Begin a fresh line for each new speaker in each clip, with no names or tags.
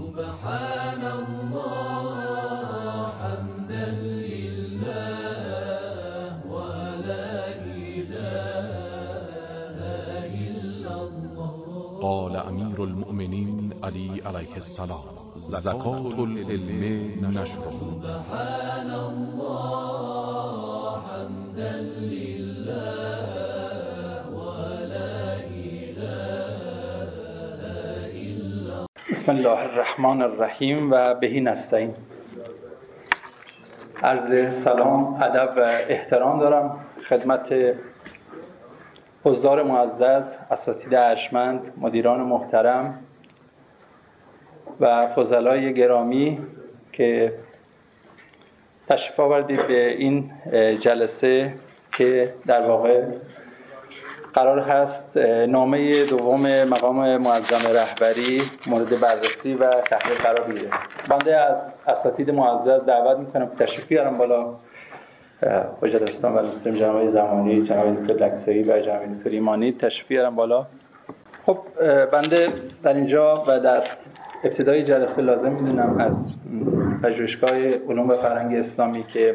سبحان الله حمدا لله ولا إله إلا الله.
قال امیر المؤمنین علی علیه السلام: زکات العلم نشره.
سبحان الله حمدا لله ولا إله إلا.
بسم الله الرحمن الرحیم و بهی نستعین. عرض سلام، ادب و احترام دارم خدمت حضار معزز، اساتید ارجمند، مدیران محترم و فضلای گرامی که تشریف آوردید به این جلسه که در واقع قرار هست نامه دوم مقام معظم رهبری مورد بررسی و تحلیل قرار بگیره. بنده از اساتید معزز دعوت میکنم که تشریف بیارم بالا. حجت اسلام و مسلم جناب زمانی، جناب دکتر لکسایی و جناب دکتر ایمانی تشریف بیارم بالا. خب بنده در اینجا و در ابتدای جلسه لازم میدونم از پژوهشگاه علوم و فرهنگ اسلامی که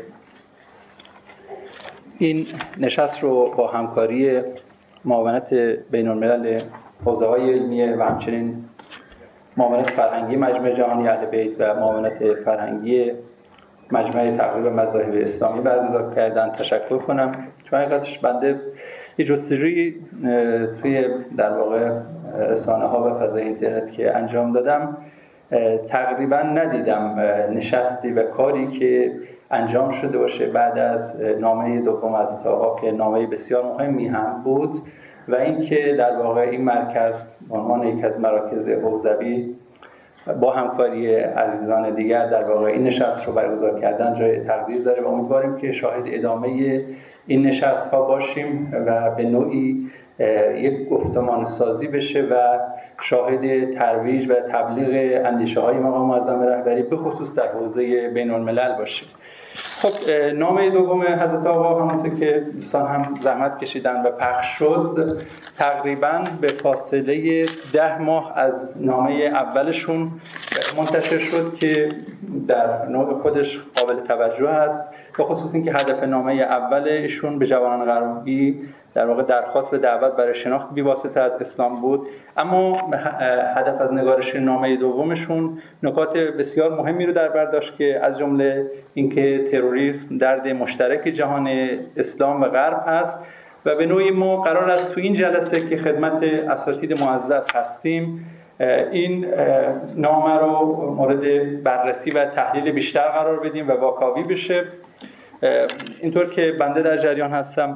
این نشست رو با همکاری معاونت بین الملل حوزه‌های علمیه و همچنین معاونت فرهنگی مجمع جهانی اهل بیت و معاونت فرهنگی مجمع تقریب مذاهب اسلامی برگزار کردن تشکر کنم، چون حقیقتش بنده یه جستجویی توی در واقع رسانه‌ها و فضای اینترنت که انجام دادم تقریبا ندیدم نشستی و کاری که انجام شده باشه بعد از نامه دوم حضرت آقا که نامه بسیار مهمی هم بود و اینکه در واقع این مرکز به عنوان یک از مراکز حوزوی با همکاری عزیزان دیگر در واقع این نشست رو برگزار کردن جای تقدیر داره و امیدواریم که شاهد ادامه این نشست ها باشیم و به نوعی یک گفتمان سازی بشه و شاهد ترویج و تبلیغ اندیشه های مقام معظم رهبری به خصوص در حوزه بین الملل باشیم. خب نامه دوم حضرت آقا همونطور که دوستان هم زحمت کشیدن و پخش شد تقریبا به فاصله 10 ماه از نامه اولشون منتشر شد که در نوع خودش قابل توجه است، به خصوص اینکه هدف نامه اولشون به جوانان غربی در واقع درخواست و دعوت برای شناخت بی‌واسطه از اسلام بود، اما هدف از نگارش نامه دومشون نکات بسیار مهمی رو در بر داشت که از جمله اینکه تروریسم درد مشترک جهان اسلام و غرب هست و به نوعی ما قرار است تو این جلسه که خدمت اساتید معزز هستیم این نامه رو مورد بررسی و تحلیل بیشتر قرار بدیم و واکاوی بشه. اینطور که بنده در جریان هستم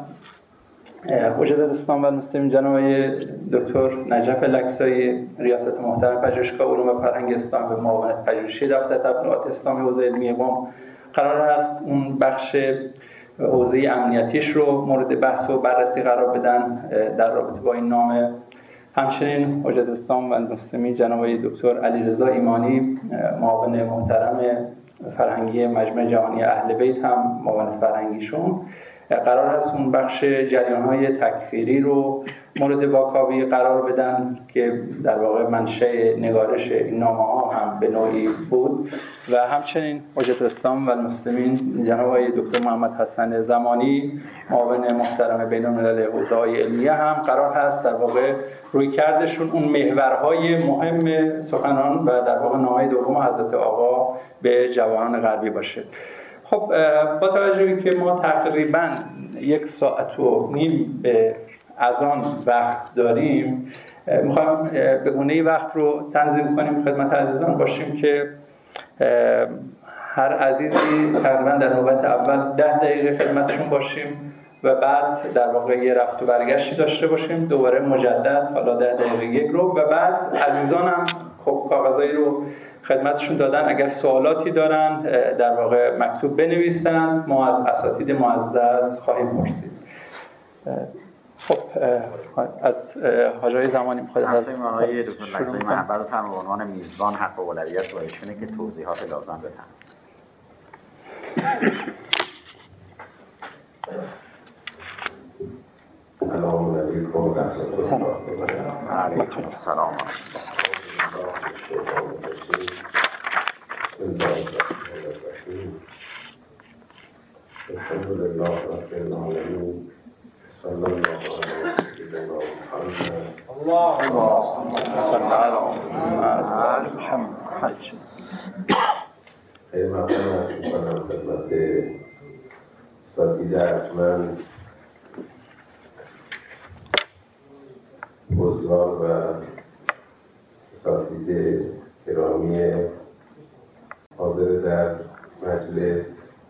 حجت اسلام و مسلم جناب دکتر نجف لکسایی ریاست محترم پژوهشگاه علوم و فرهنگ اسلام و معاونت پژوهشی دفتر تبلیغات اسلامی حوزه علمی قم قرار است اون بخش حوزه امنیتیش رو مورد بحث و بررسی قرار بدن در رابطه با این نامه. همچنین حجت اسلام و مسلمی جناب دکتر علیرضا ایمانی معاون محترم فرهنگی مجمع جهانی اهل بیت هم معاون فرهنگیشون قرار هست اون بخش جریان‌های تکفیری رو مورد واکاوی قرار بدن که در واقع منشأ نگارش این نامه‌ها هم به نوعی بود و همچنین حجت اسلام و المسلمین جناب دکتر محمد حسن زمانی معاون محترم بین الملل حوزه‌های علمیه هم قرار هست در واقع رویکردشون اون محورهای مهم سخنان و در واقع نامه دوم حضرت آقا به جوانان غربی باشه. خب با توجه به که ما تقریباً 1.5 ساعت به اذان وقت داریم، میخوایم به گونه‌ای وقت رو تنظیم کنیم خدمت عزیزان باشیم که هر عزیزی تقریباً در نوبت اول 10 دقیقه خدمتشون باشیم و بعد در واقع یه رفت و برگشتی داشته باشیم دوباره مجدد حالا 10 دقیقه یک رو و بعد عزیزان هم خب کاغذایی رو خدمتشون دادن اگر سوالاتی دارن در واقع مکتوب بنویسن ما از اساتید معزز خواهیم پرسید. خب از حاجای زمانی می‌خواد
آقای دکتر لکسایی محبت هم به عنوان میزبان حق اولویت با ایشونه که توضیحات لازم بدن.
سلام علیکم و رحمت الله.
علیکم السلام.
خیلی ممنون از میکنم خدمت اساتید ارجمند، بزرگ و اساتید گرامی حاضر در مجلس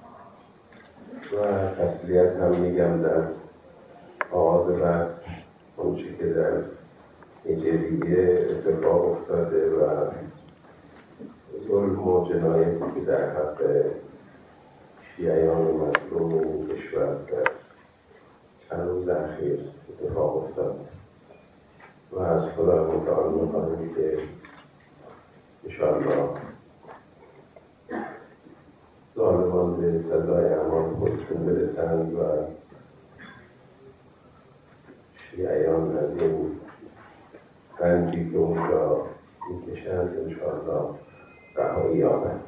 و تسلیت هم میگم در آغاز بحث اون چی که در این جریه اتفاق افتاده و ظلم و جنایتی که در حق شیعیان مظلوم این کشور در چند روز اخیر اتفاق افتاد و از خدا متعال می‌خواهیم که انشاءالله ظالمان به سزای اعمال خودشون برسند و شیعیان از این رنجی که اونجا میکشند انشاءالله رهایی یابند.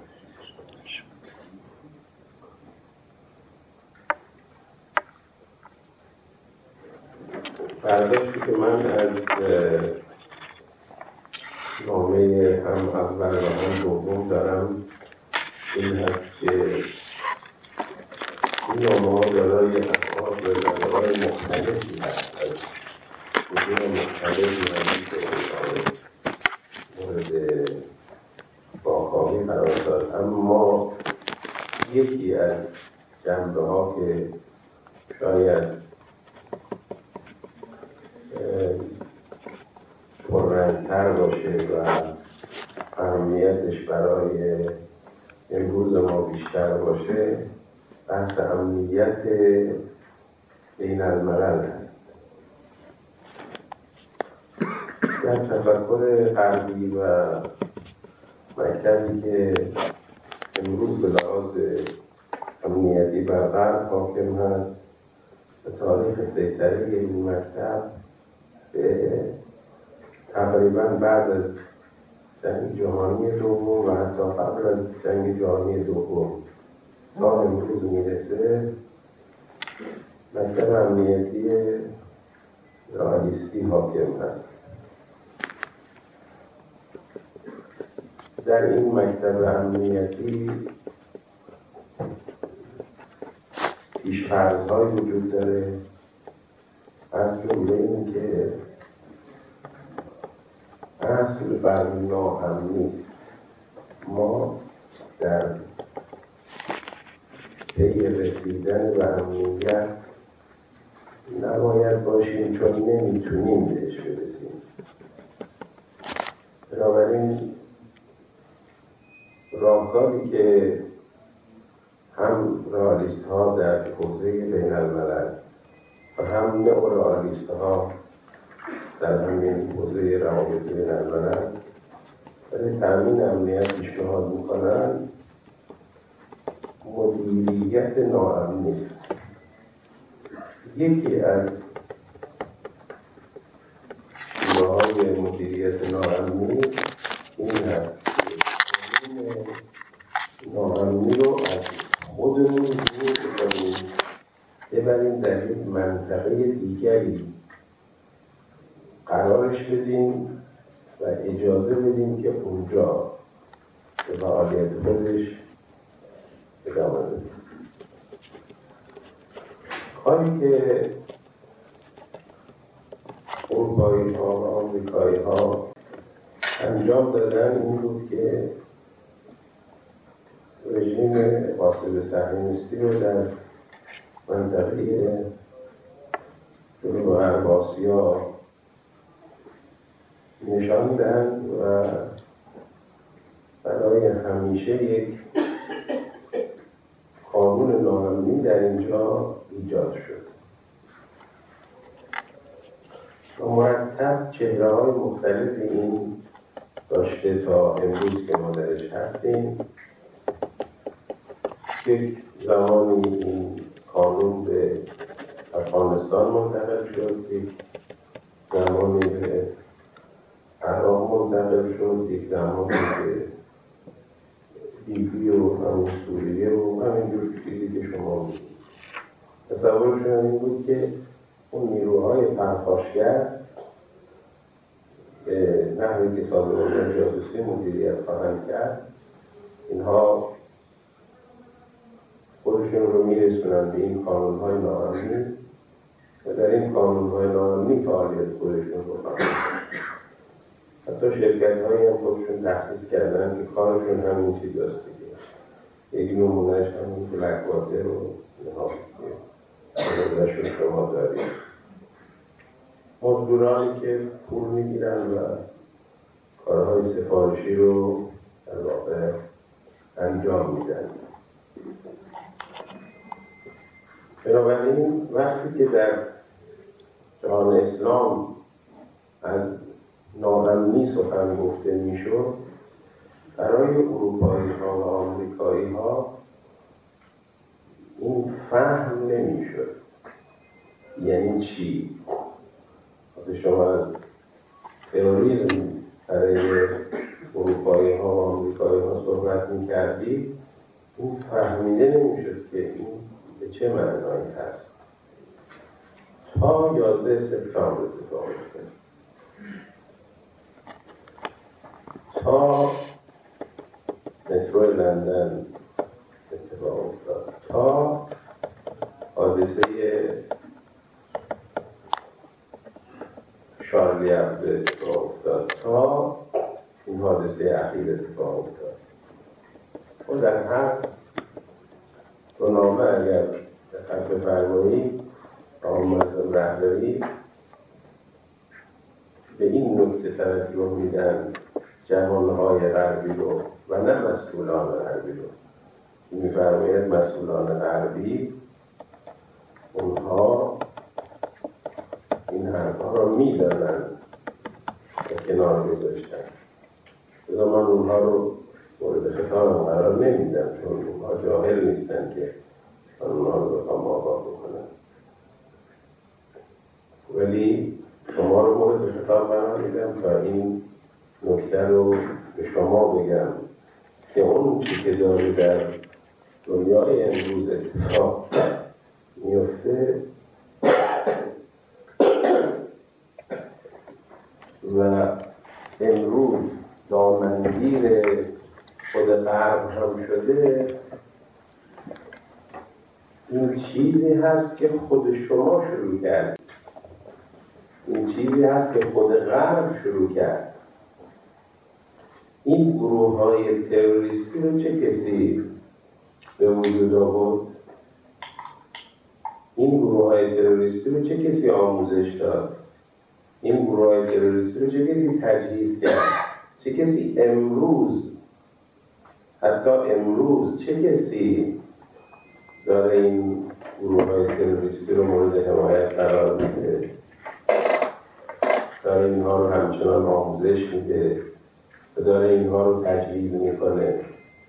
برداشتی که من از نامه هم اول و هم دوم دارم این هست که این نامه ها دارای افعال و زبانهای مختلفی هست، از وجود مختلفی هست که مورد واقعی قرار داد، اما یکی از جنبه ها که شاید پررنگ‌تر باشه و اهمیتش برای امروز ما بیشتر باشه بحث امنیت بین الملل هست. در تفکر غربی و مکتبی که امروز به لحاظ امنیتی بر غرب حاکم هست، به تاریخ سیطره این مکتب به تقریبا بعد از جنگ جهانی دوم و حتی قبل از جنگ جهانی دوم تا امروز میرسه، مکتب امنیتی رئالیستی حاکم هست. در این مکتب امنیتی پیش‌فرض‌های وجود داره، از جمله این که اصل بر ناامنی است. ما در پی رسیدن به امنیت نباید باشیم چون نمیتونیم بهش برسیم. بنابراین راهکاری که هم رئالیست ها در حوزه بین الملل و هم نئورئالیست ها در همین حوزه روابط بین الملل برای تأمین امنیت پیشنهاد میکنند، مدیریت ناامنی است. یکی از شیوه‌های مدیریت ناامنی این هست که ناامنی رو از خودمون دور کنیم، ببریم در یک منطقه دیگری قرارش بدیم و اجازه بدیم که اونجا به فعالیت خودش ادامه بده. کاری که اروپایی ها و آمریکایی ها انجام دادن این بود که رژیم غاصب صهیونیستی رو در منطقه جنوب غرب آسیا نشاندند و برای همیشه یک قانون ناامنی در اینجا ایجاد شد و مرتب چهره‌های مختلف این داشته تا امروز که ما درش هستیم. یک زمانی این قانون به افغانستان منتقل شد، یک زمانی به عراق منتقل شد، یک زمانی به لیبی و همون سوریه و همینجور چیزی که شما می‌دید. تصورشون این بود که اون نیروهای پرخاشگر به نحوی که سازمان جاسوسی مدیریت خواهند کرد، اینها خودشون رو میرسونن به این قانون‌های ناامنی و در این قانون‌های ناامنی فعالیت خودشون رو خواهند کرد. حتی شرکت‌هایی هم خودشون تأسیس کردن که کارشون همین چیز هست دیگه. یک نمونهش همین بلک واتر رو اینها نمونهشون شما دارید. مزدورانی که پول میگیرن و کارهای سفارشی رو در واقع انجام میدن. بنابراین وقتی که در جهان اسلام از ناامنی سخن گفته میشد، برای اروپایی ها و آمریکایی ها این فهم نمیشد. یعنی چی؟ وقتی شما از تروریسم برای اروپایی ها و آمریکایی ها صحبت میکردید، این فهمیده نمیشد که این به چه معنایی هست. تا 11 سپتامبر اتفاق افتاد، تا مترو لندن اتفاق افتاد، تا حادثه شارلی ابدو اتفاق افتاد، تا این حادثه اخیر اتفاق افتاد. و در هر دو نامه اگر دقت بفرمایید آمد رهبری به این نکته توجه میدن جهانهای غربی رو و نه مسئولان غربی رو. میفرماید مسئولان غربی اونها این حرفها رو میدانن و کنار گذاشتن. لذا من اونها رو مورد خطابم قرار نمیدم، چون اونها جاهل نیستن که من اونها رو بخوام آگاه بکنم. ولی شما رو مورد خطاب قرار میدم تا این نکته رو به شما بگم که اون چی که داره در دنیای امروز اتفاق میفته و امروز دامنگیر خود غرب هم شده، این چیزی هست که خود شما شروع کرد. این چیزی هست که خود غرب شروع کرد. این گروه‌های تروریستی رو چه کسی به وجود آورد؟ این گروه‌های تروریستی رو چه کسی آموزش داد؟ این گروه‌های تروریستی رو چه کسی تجهیز کرد؟ چه کسی امروز، حتی امروز چه کسی داره این گروه‌های تروریستی رو مورد حمایت قرار میده؟ داره اینها رو همچنان آموزش میده و داره اینها رو تجهیز میکنه.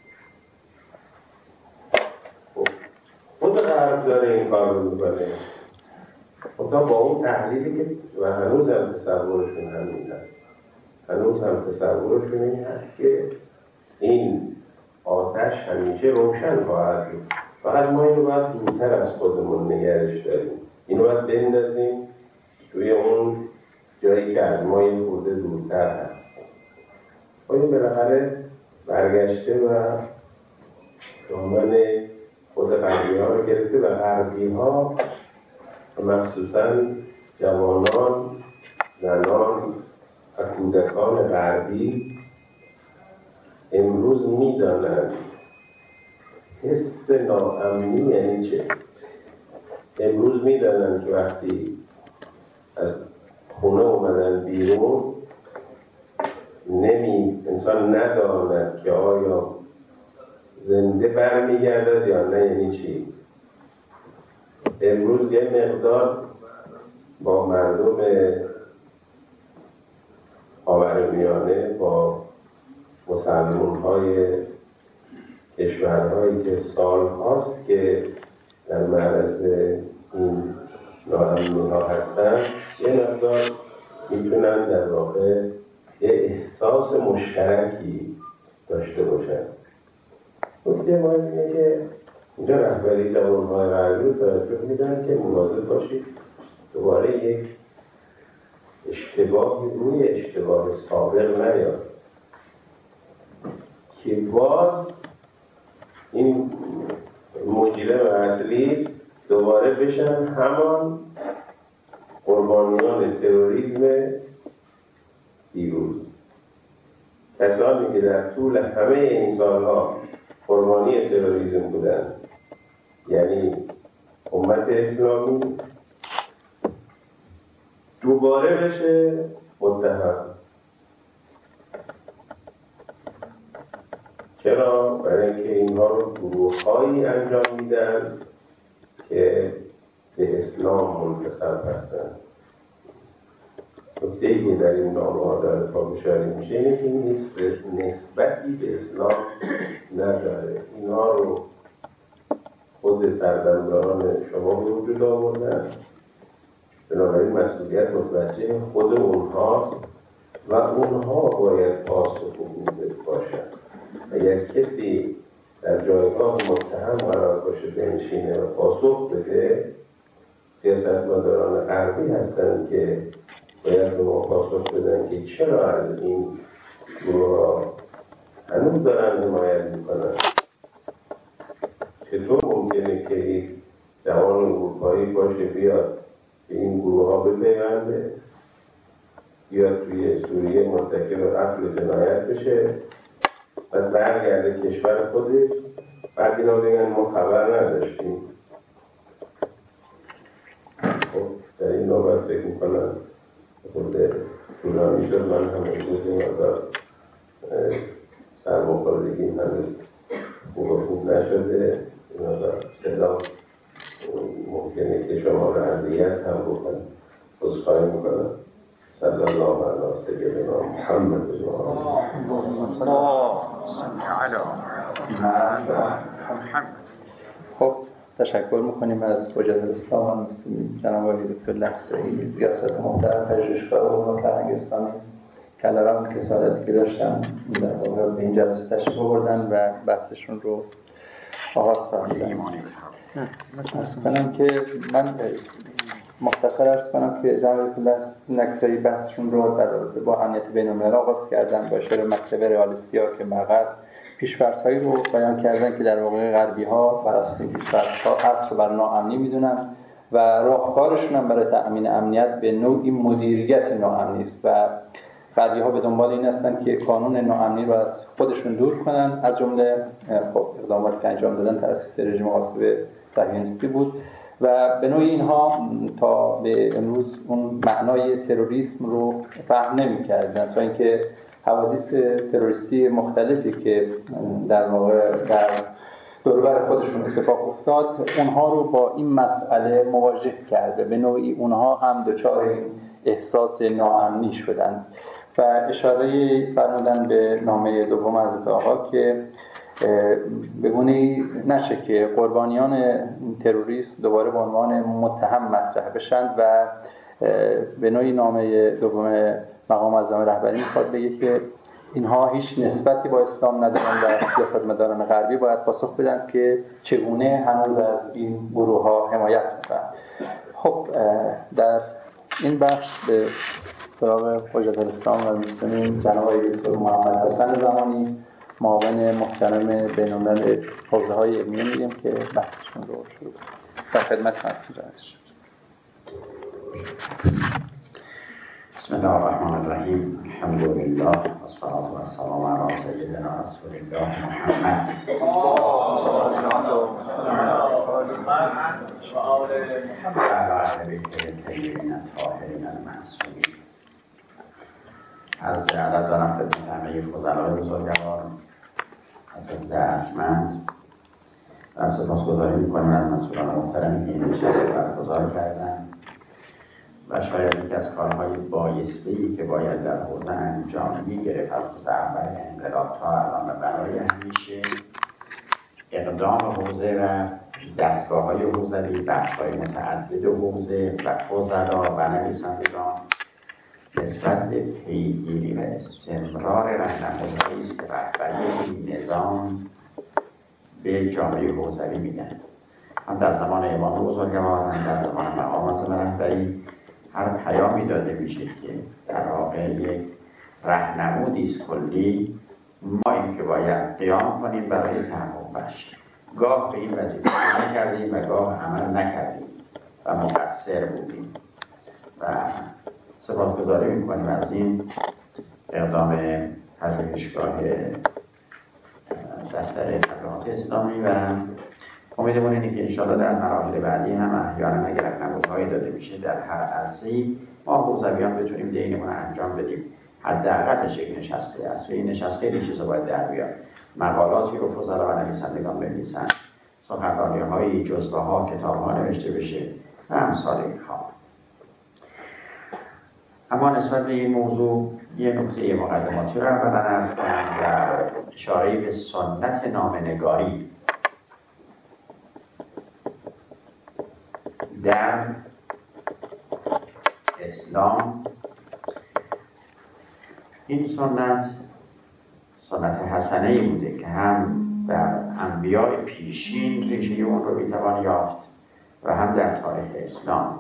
خود غرب داره این کار رو میکنه، خدا با اون تحلیلی که و هنوز هم تصورشون همین هست. هنوز هم تصورشون این هست که این آتش همیشه روشن خواهد بود. فقط ما اینو باید دورتر از خودمون نگرش داریم. اینو باید بندازیم توی اون جایی که از ما این خورده دورتر هست. این بالاخره برگشته و دامن خود غربی ها رو گرفته و غربی ها مخصوصا جوانان، زنان و کودکان غربی امروز میدانند حس ناامنی یعنی چه. امروز میدانند که وقتی از خونه اومدن بیرون انسان نداند که آیا زنده برمیگردد یا نه. یعنی چی؟ امروز یه مقدار با مردم خاورمیانه، با مسلمان‌های کشورهایی که سال هاست که در معرض این ناامنی‌ها هستن، یه مقدار میتونن در واقع یه احساس مشترکی داشته باشن. نکته مهم اینه که اینجا رهبری جوان‌های غربی رو توجه میدن که مواظب باشید دوباره یک اشتباهی روی اشتباه سابق نیاد که باز این مجرم اصلی دوباره بشن همان قربانیان تروریسم دیروز. کسانی که در طول همه این سالها قربانی تروریسم بودن، یعنی امت اسلامی، دوباره بشه متهم. چرا؟ برای اینکه اینها رو گروه‌هایی انجام میدن که به اسلام منتسب هستند. نکته‌ای که در این نامه‌ها داره پافشاری میشه اینه که این نسبتی به اسلام نداره. اینها رو خود سردمداران شما به وجود آوردن، بنابراین مسئولیت متوجه خود اونهاست و اونها باید پاسخگو باشند. اگر کسی در جایگاه متهم قرار باشه بنشینه و پاسخ بده، سیاستمداران غربی هستند که باید به ما پاسخ بدن که چرا از این گروه‌ها هنوز دارن حمایت میکنن. چطور ممکنه که یک جوان اروپایی باشه بیاد به این گروه‌ها بپیونده، بیاد توی سوریه مرتکب قتل جنایت بشه، بعد برگرده کشور خودش، بعد اینا بگن ما خبر نداشتیم. خب در این نوبت فکر میکنم خود طولانی شد. من هم امروز این مقدار سرماخوردگیم هنوز خوب نشده، این مقدار صدا ممکنه که شما رو اذیت هم بکنم. عذرخواهی میکنم. صلی الله علی سیدنا محمد
خب تشکر میکنیم از حجت الاسلام و المسلمین جناب آقای دکتر لکسایی، ریاست محترم پژوهشگاه علوم فرهنگ اسلامی که علارغم کسالتی که داشتن در واقع به این جلسه تشریف آوردن و بحثشون رو آغاز فرمودن. از کنم که من مختصر ارز کنم که جناب لکسایی بحثشون رو در رابطه با امنیت بین‌المللی آغاز کردن با اشاره مکتب رئالیستیا که مغرب پیش‌فرض‌هایی رو بیان کردن که در واقع غربی‌ها بر اساس این پیش‌فرض‌ها اصل بر ناامنی میدونن و راهکارشون هم برای تأمین امنیت به نوعی مدیریت ناامنی است و غربی‌ها به دنبال این هستن که کانون ناامنی رو از خودشون دور کنن. از جمله خب اقداماتی که انجام دادن توسط رژیم غاصب صهیونیستی بود و به نوعی اینها تا به امروز اون معنای تروریسم رو فهم نمی‌کردن، تا اینکه حوادث تروریستی مختلفی که در واقع در دوربر خودشون اتفاق افتاد اونها رو با این مسئله مواجه کرده، به نوعی اونها هم دچار احساس ناامنی شدند و اشاره فرمودن به نامه دوم حضرت آقا که بگونی نشه که قربانیان تروریسم دوباره به عنوان متهم مطرح بشن و به نوعی نامه دوم مقام معظم رهبری میخواد بگه که اینها هیچ نسبتی با اسلام ندارن و سیاستمداران غربی باید پاسخ بدن که چگونه هنوز از این گروه‌ها حمایت میکنن. خب در این بخش به سراغ حجت الاسلام و المسلمین جناب آقای دکتر محمد حسن زمانی معاون محترم بین‌الملل حوزه‌های علمیه میگیم که بحثشون رو شروع کنیم. در خدمت هستم.
بسم الله الرحمن الرحیم. الحمد لله والصلاة والسلام علی سیدنا رسول الله محمد وعلى آل بیته الطاهرین الطاهرین المعصومین. عرض ادب دارم خدمت همه فضلای بزرگوار، اساتید ارجمند و سپاسگزاری می‌کنیم از مسئولان محترمی که این نشست رو برگزار کردن و شاید یکی از کارهای بایسته‌ای که باید در حوزه انجام می‌گرفت از روز اول انقلاب تا الان و برای همیشه اقدام حوزه و دستگاه‌های حوزوی، بخش‌های متعدد حوزه و فضلا و نویسندگان نسبت به پیگیری و استمرار راهنمایی است که رهبری این نظام به جامعه حوزوی میدن. هم در زمان امام بزرگوار هم در زمان مقام معظم رهبری هر پیامی داده میشه که در واقع یک راهنمودی است کلی، ما این که باید قیام کنیم برای تحقق بخش. گاه به این وظیفه نکردیم و گاه عمل نکردیم و مقصر بودیم و سپاسگزاری میکنیم از این اقدام پژوهشگاه دفتر تبلیغات اسلامی و امیدمون اینه که انشاءالله در مراحل بعدی هم احیانا اگر راهنمودهایی داده میشه در هر عرصه‌ای ما حوزویان بتونیم دینمون رو انجام بدیم. حداقلش یک نشسته است و این نشست خیلی چیزا باید در بیاد. مقالاتی رو فضلا و نویسندگان بنویسن، سخنرانی‌هایی، جزوه‌ها، کتاب‌ها نوشته بشه و امثال اینها. اما نسبت به این موضوع یه نکته مقدماتی رو اولا عرض کنم و اشاره‌ای به سنت نامه‌نگاری در اسلام. این سنت حسنه‌ای بوده که هم در انبیاء پیشین ریشه اون رو میتوان یافت و هم در تاریخ اسلام.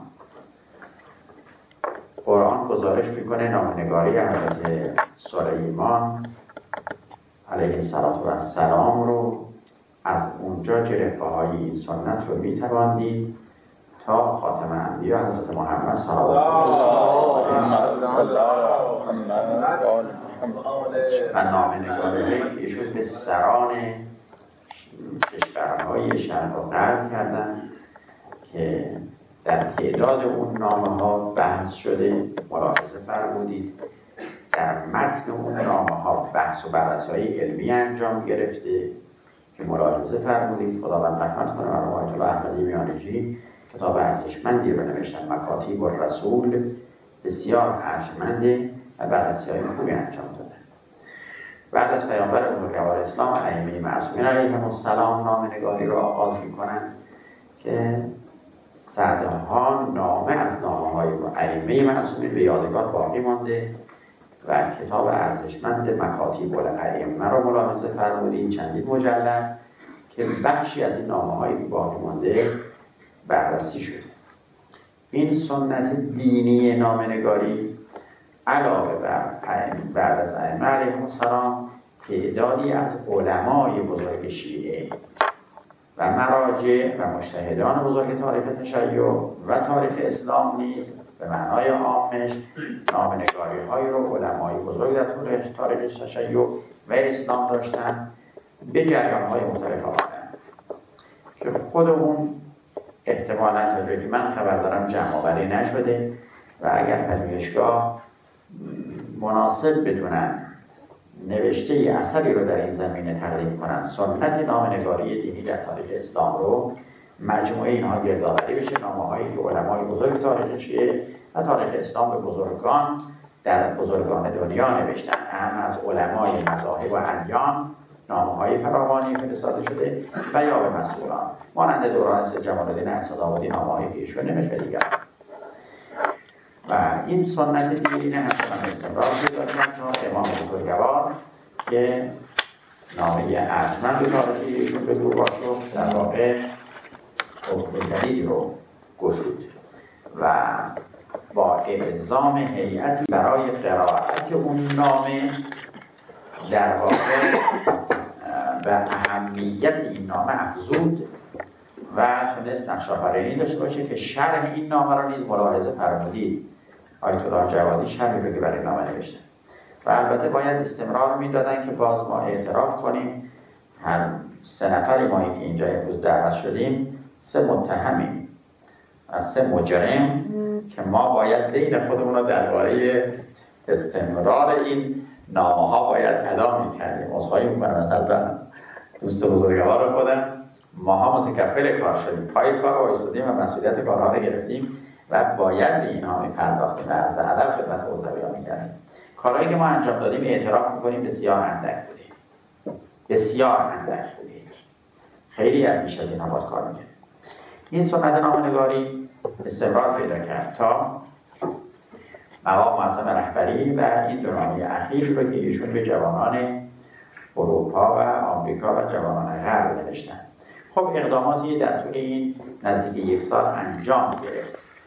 قرآن گزارش میکنه نامه‌نگاری حضرت سلیمان علیه السلام رو از اونجا جرفه‌های این سنت رو میتوان دید تا خاتم انبیا حضرت محمد صلی الله علیه و و نامه‌نگاری که ایشون به سران کشورهای شرق و غرب کردن که در تعداد اون نامه‌ها بحث شده. ملاحظه فرمودید در متن اون نامه‌ها بحث و بررسی‌های علمی انجام گرفته که ملاحظه فرمودید. خداوند رحمت کنه مرحوم آیت الله احمدی میانجی کتاب ارزشمندی رو نوشتن، مکاتیب الرسول، بسیار ارجمنده و بررسی‌های خوبی انجام دادن. بعد از پیامبر بزرگوار اسلام ائمه معصومین علیهم السلام نامه‌نگاری رو آغاز می‌کنند که صدها نامه از نامه‌های ائمه معصومین به یادگار باقی مانده و کتاب ارزشمند مکاتیب الائمه رو ملاحظه فرمودین، چندین مجلد که بخشی از این نامه‌های باقی مانده بررسی شده. این سنت دینی نامه‌نگاری علاوه بر بعد از ائمه علیهم السلام تعدادی از علمای بزرگ شیعه و مراجع و مجتهدان بزرگ تاریخ تشیع و تاریخ اسلام نیز به معنای عامش نامه‌نگاری‌هایی رو علمای بزرگ در تاریخ تشیع و اسلام داشتن به جریان‌های مختلف آمدن که خود اون احتمالاً تا جایی که من خبر دارم جمع‌آوری نشده و اگر پژوهشگاه مناسب بدونن نوشته اثری رو در این زمینه تقدیم کنن، سنت نامه‌نگاری دینی در تاریخ اسلام رو مجموعه اینها گردآوری بشه، نامه‌هایی که علمای بزرگ تاریخ شیعه و تاریخ اسلام به بزرگان در بزرگان دنیا نوشتن، هم از علمای مذاهب و ادیان نامه‌های فراوانی فرستاده شده و یا به مسئولان مانند دوران سید جمال الدین اسدآبادی نامه‌های پیشوا نوشته دیگر. و این سنت دینی همچنان استمرار پیدا کرد تا امام بزرگوار که نامه ارجمند تاریخی ایشون به دور شد در واقع حکم جدیدی رو گشود و با الزام هیئتی برای قرائت اون نامه در واقع به اهمیت این نامه افزود و تونست نقش‌آفرینی داشته باشه که شرح این نامه را نیز ملاحظه فرمودید. آیت الله جوادی شرحی رو که برای نامه نوشتن و البته باید استمرار میدادن که باز ما اعتراف کنیم هر سه نفری ما اینجا امروز دعوت شدیم سه متهمیم و سه مجرم که ما باید بین خودمون رو درباره استمرار این نامه ها باید اعلام می‌کردیم. عذرخواهی می‌کنم از البته دوست بزرگوار خودم، ماها متکفل کار شدیم، پای کار رو ایستادیم و مسئولیت کارها رو گرفتیم و باید به اینها می‌پرداختیم و از ادب خدمت حوزویان می‌کردیم. کارهایی که ما انجام دادیم اعتراف می‌کنیم بسیار اندک بودیم، بسیار اندک بودیم، خیلی از بیش از اینها باید کار می‌کردیم. این سنت نامه‌نگاری استمرار پیدا کرد تا مقام معظم رهبری و این دو نامه اخیر رو که ایشون به جوانان اروپا و آمریکا و جوانان غرب نوشتن. خب اقداماتی در طول این نزدیک یک سال انجام گرفت.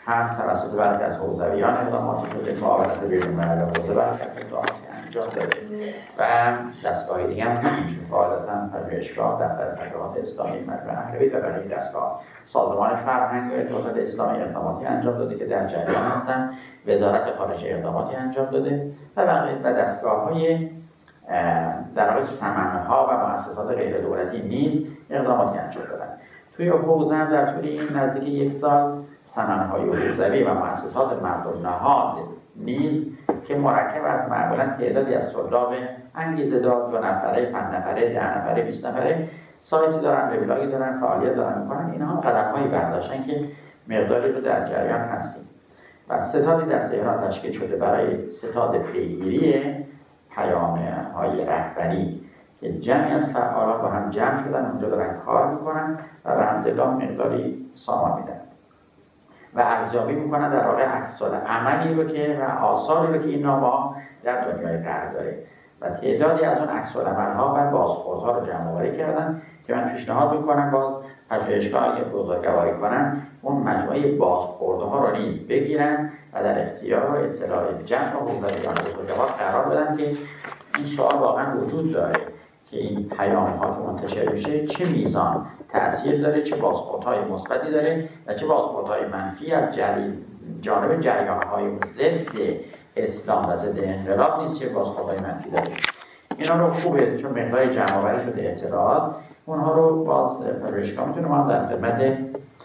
هم توسط برخی از حوزویان اقداماتی شده، معاونت بین‌المللی حوزه برخی از اقداماتی انجام داده و دستگاه دیگه هم همینجور قاعدتاً پژوهشگاه، دفتر تحقیقات اسلامی، مجمع اهل بیت و بقیه دستگاه، سازمان فرهنگ و ارتباطات اسلامی اقداماتی انجام داده که در جریان هستن، وزارت خارجه اقداماتی انجام داده و بقیه و دستگاه‌های در واقع سمن‌ها و مؤسسات غیر دولتی نیز اقداماتی انجام دادن. توی حوزه هم در طول این نزدیک 1 سال سمن‌های حوزوی و مؤسسات مردم نهاد نیز که مرکب از معمولاً تعدادی از طلاب انگیزه‌دار 2 نفره، 5 نفره، 10 نفره، 20 نفره سایتی دارن، وبلاگی دارن، فعالیت دارن می‌کنن، اینها قدم‌هایی برداشتن که مقداری رو در جریان هستیم. و ستادی در تهران تشکیل شده برای ستاد پیگیری پیام‌های رهبری که جمعی از فعالان با هم جمع شدن اونجا دارن کار میکنن و به الحمدلله مقداری سامان میدن و ارزیابی میکنن در واقع عکس‌العملی رو که و آثاری رو که این نامه‌ها در دنیای غرب داره و تعدادی از اون عکس‌العمل‌ها و بازخوردها رو جمع‌آوری کردن که من پیشنهاد میکنم باز پژوهشگاه اگه بزرگواری کنن اون مجموعه بازخوردها رو نیز بگیرن و در اختیار و اطلاع جمع و حوزویان بزرگوار قرار بدن که این سوال واقعا وجود داره که این پیام‌ها که منتشر میشه چه میزان تأثیر داره، چه بازخوردهای مثبتی داره و چه بازخوردهای منفی از جانب جریان‌های ضد اسلام و ضد انقلاب نیست، چه بازخوردهای منفی داره. اینا رو خوبه چون مقداری جمع‌آوری شده اطلاعات، اونها رو باز پژوهشگاه میتونه ما در خدمت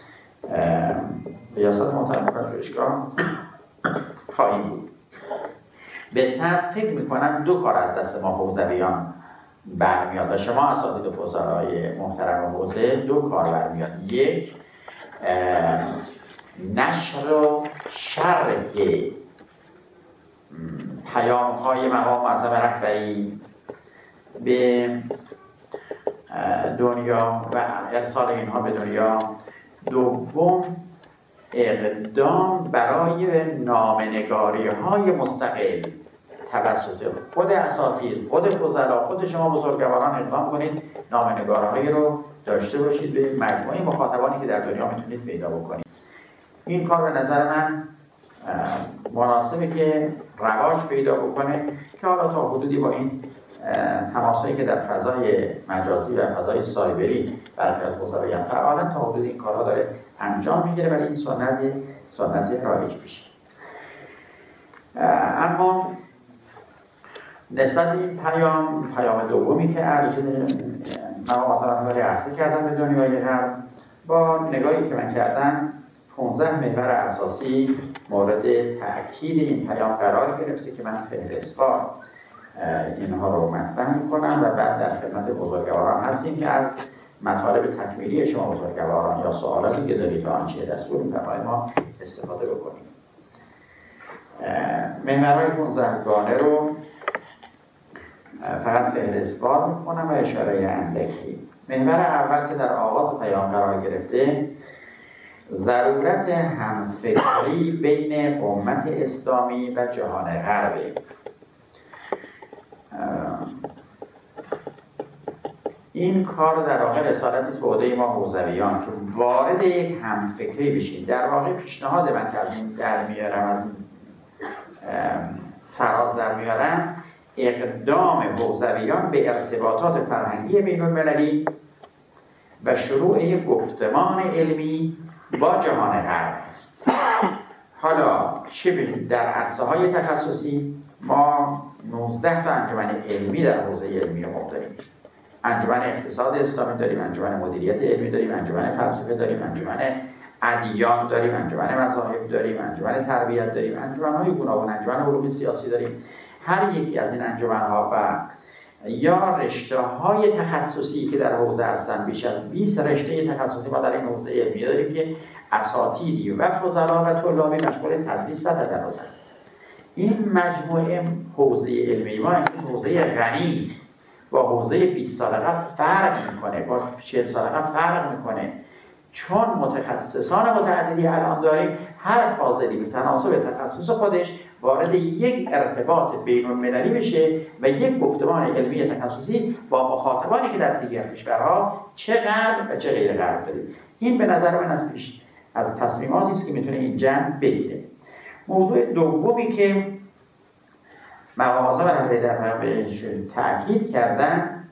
ریاست محترم پژوهشگاه خواهیم بود. بهتر فکر میکنم 2 کار از دست ما حوزویان برمیاد و شما اساتید و فضلای محترم حوزه 2 کار برمیاد. 1 نشر و شرح پیام‌های مقام معظم رهبری به دنیا و ارسال اینها به دنیا. 2 اقدام برای نامه‌نگاری‌های مستقل توسط خود اساتید، خود فضلا، خود شما بزرگواران اقدام کنید نامه‌نگاری‌هایی رو داشته باشید به مجموعه مخاطبانی که در دنیا میتونید پیدا بکنید. این کار به نظر من مناسبه که رواج پیدا بکنه که حالا تا حدودی با این تماسایی که در فضای مجازی و فضای سایبری برخی از حوزه‌های فعالن تا حدودی این کارها داره انجام میگیره ولی این سنت رایج میشه. اما نسبت این پیام دومی که مقام معظم رهبری عرضه کردن به دنیای غرب، با نگاهی که من کردم 15 محور اساسی مورد تأکید این پیام قرار گرفته که من فهرست‌وار اینها رو مطرح میکنم و بعد در خدمت بزرگواران هستیم که از مطالب تکمیلی شما بزرگواران یا سوالاتی که دارید و آنچه دستور می‌فرمایید ما استفاده بکنیم. محورهای 15 گانه رو فقط فهرست‌وار میکنم و اشاره اندکی. محور اول که در آغاز پیام قرار گرفته ضرورت همفکری بین امت اسلامی و جهان غربی. این کار در واقع رسالتی است به عهده ما حوزویان که وارد یک همفکری بشیم. در واقع پیشنهاد من که از این در میارم، از فراز در میارم، اقدام حوزویان به ارتباطات فرهنگی بین‌المللی و شروع یک گفتمان علمی با جهان غرب است. حالا چه در عرصه‌های تخصصی ما 19 تا انجمن علمی در حوزه علمی ما داریم. انجمن اقتصاد اسلامی داریم، انجمن مدیریت علمی داریم، انجمن فلسفه داریم، انجمن ادیان داریم، انجمن مذاهب داریم، انجمن تربیت داریم، انجمن‌های گوناگون، انجمن علوم سیاسی داریم. هر یکی از این انجمن‌ها و یا رشته‌های تخصصی که در حوزه هستن، بیش از 20 رشته تخصصی ما در این حوزه علمی داریم که اساتیدی و فضلا و طلابی مشغول تدریس و تدرس هستند. این مجموعه حوزه علمی ما این حوزه غنی است. با حوزه 20 سال قبل فرق میکنه، با 40 سال قبل فرق میکنه، چون متخصصان متعددی الان داریم. هر فاضلی به تناسب تخصص خودش وارد یک ارتباط بین‌المللی بشه و یک گفتمان علمی تخصصی با مخاطبانی که در دیگر کشورها چه غرب و چه غیر غرب داریم. این به نظر من از از تصمیماتی است که میتونه این جمع بگیره. موضوع دومی که مقام اعظم رهبری در بهش تاکید کردن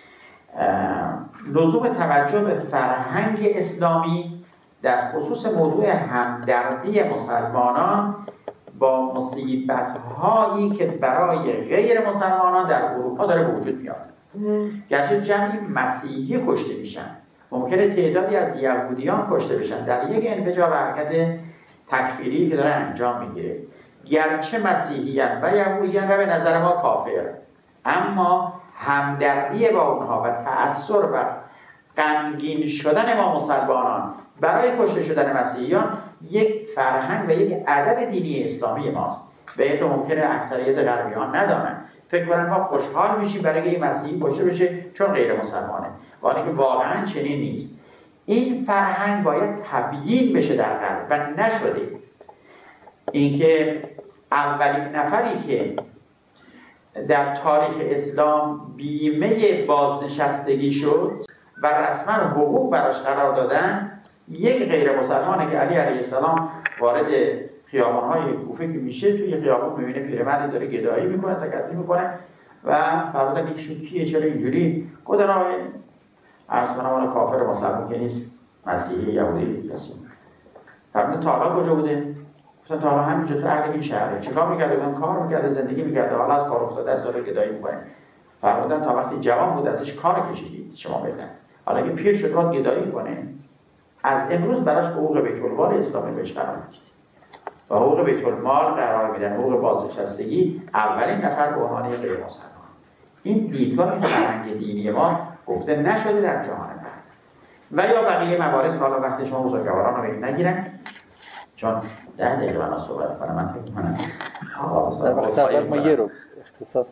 لزوم توجه به فرهنگ اسلامی در خصوص موضوع همدردی مسلمانان با مصیبت‌هایی که برای غیر مسلمانان در اروپا داره به وجود میاد. گرچه جمعی مسیحی کشته میشن، ممکنه تعدادی از یهودیان کشته بشن در یک انفجار و حرکت تکفیری که داره انجام میگیره، گرچه مسیحیان و یهودیان و به نظر ما کافر، اما همدردی با اونها و تأثیر و غمگین شدن ما مسلمانان برای کشته شدن مسیحیان یک فرهنگ و یک ادب دینی اسلامی ماست و این رو ممکنه اکثریت غربیان ندانن، فکر کنن ما خوشحال میشیم برای که این مسیحی کشته بشه چون غیر مسلمانه، ولی که واقعا چنین نیست. این فرهنگ باید تبیین بشه در غرب و نشده. اینکه اولین نفری که در تاریخ اسلام بیمه بازنشستگی شد و رسما حقوق براش قرار دادن یک غیر مسلمانه که علی علیه السلام وارد خیابان‌های کوفه که میشه، توی خیابان میبینه پیرمردی داره گدایی میکنه، تکذیب میکنه و فرمودن یکیشون کیه چرا اینجوری؟ گفتن آقا ارسلان کافر مسلمان که نیست، مسیحی یهودی کسی. فرمودن تا حالا کجا بوده؟ مثلا تا حالا همینجا تو اهل این شهره چیکار میکرده؟ اون کار میکرده، زندگی میکرده، حالا از کار افتاده از سال گدایی میکنه. فرمودن تا وقتی جوان بود ازش کار کشیدید شما بدن، حالا که پیر شد باید گدایی کنه. از امروز براش حقوق بیت المال اسلامی بهش قرار میدید و حقوق بیت المال قرار میدن، حقوق بازنشستگی اولین نفر به عنوان غیر مسلمان. این دیدگاه این فرهنگ دینی ما گفته نشده در جهان غرب. و یا بقیه موارد که حالا وقت شما بزرگواران رو بگید نگیرن چون 10 دقیقه من صحبت کنم، من فکر کنم
صحبت ما یه رو اختصاص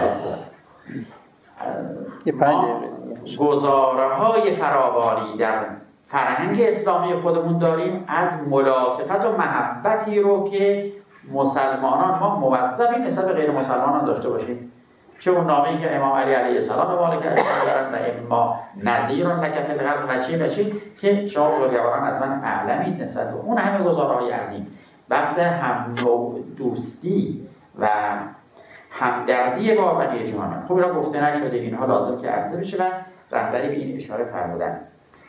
ما گزاره‌های فراوانی در فرهنگ اسلامی خودمون داریم از ملاطفت و محبتی رو که مسلمانان ما موظفیم نسبت به غیر مسلمانان داشته باشیم، چه اون نامه‌ای که امام علی علیه السلام به مالک ارسال دارن و اما نذیر لک فی الغرب و چی که شما بزرگواران از من اعلمید نسبت به اون همه گزاره‌های عظیم. بحث هم نوع دوستی و همدردی با بقیه جهان خب را گفته نشده، اینها لازم که عرضه بشه و رهبری به این اشاره فرمودن.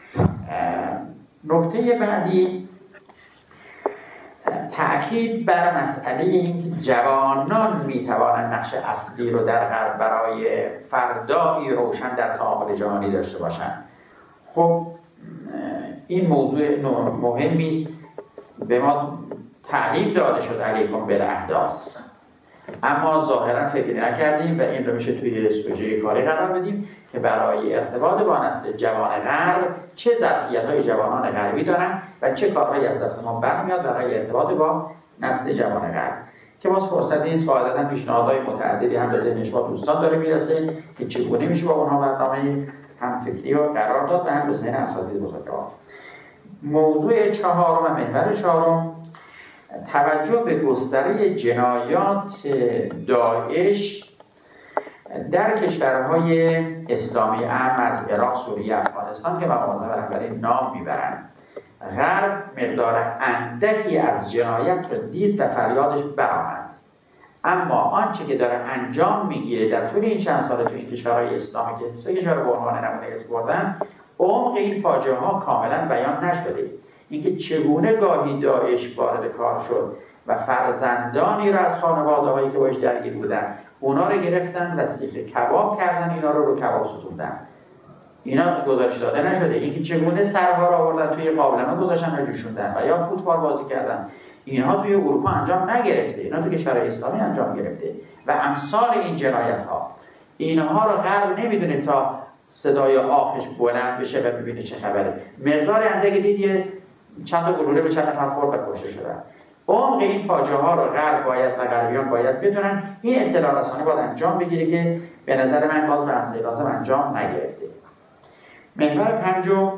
نکته بعدی تأکید بر مسئله اینکه جوانان میتوانند نقش اصلی رو در غرب برای فردایی روشن در تعامل جهانی داشته باشند. خب این موضوع مهمی است، به ما تعلیم داده شد علیکم بالاحداث، اما ظاهرا فکر نکردیم و این رو میشه توی سوژه کاری قرار بدیم که برای ارتباط با نسل جوان غرب چه ظرفیت‌های جوانان غربی دارن و چه کارهایی از دست ما برمیاد برای ارتباط با نسل جوان غرب که باز فرصت نیست. قاعدتاً پیشنهادهای متعددی هم به ذهن شما دوستان داره میرسه که چگونه میشه با اونها برنامه هم فکری رو قرار داد و هم به ذهن اساتید بزرگوار. موضوع چهارم و محور چهارم توجه به گستره جنایات داعش در کشورهای اسلامی اهم از عراق، سوریه، افغانستان که مقام رهبری نام میبرند. غرب مقدار اندکی از جنایت رو دید و فریادش برآمد، اما آنچه که داره انجام میگیره در طول این چند سال تو این کشورهای اسلامی که 3 کشور به عنوان نمونه اسم بردن، عمق این فاجعه ها کاملا بیان نشده. اینکه چگونه گاهی داعش وارد کار شد و فرزندانی را از خانواده هایی که باش درگیر بودن اونا رو گرفتن و سیخ کباب کردن، اینا رو کباب سوزوندن، اینا گزارش داده نشده. اینکه چگونه سرها را آوردن توی قابلمه گذاشتن و جوشوندن و یا فوتبال بازی کردن، اینها توی اروپا انجام نگرفته، اینا توی کشورهای اسلامی انجام گرفته و امثال این جنایت ها. اینها رو غرب نمیدونه تا صدای آخش بلند بشه و ببینه چه خبره. مقدار اندکی دیدی چند تا گلوله به چند نفر خورد و کشته شدن. عمق این فاجعه ها رو غرب باید و غربیان باید بدونن. این اطلاع رسانی باید انجام بگیره که به نظر من باز به اندازه لازم انجام نگرفته. محور پنجم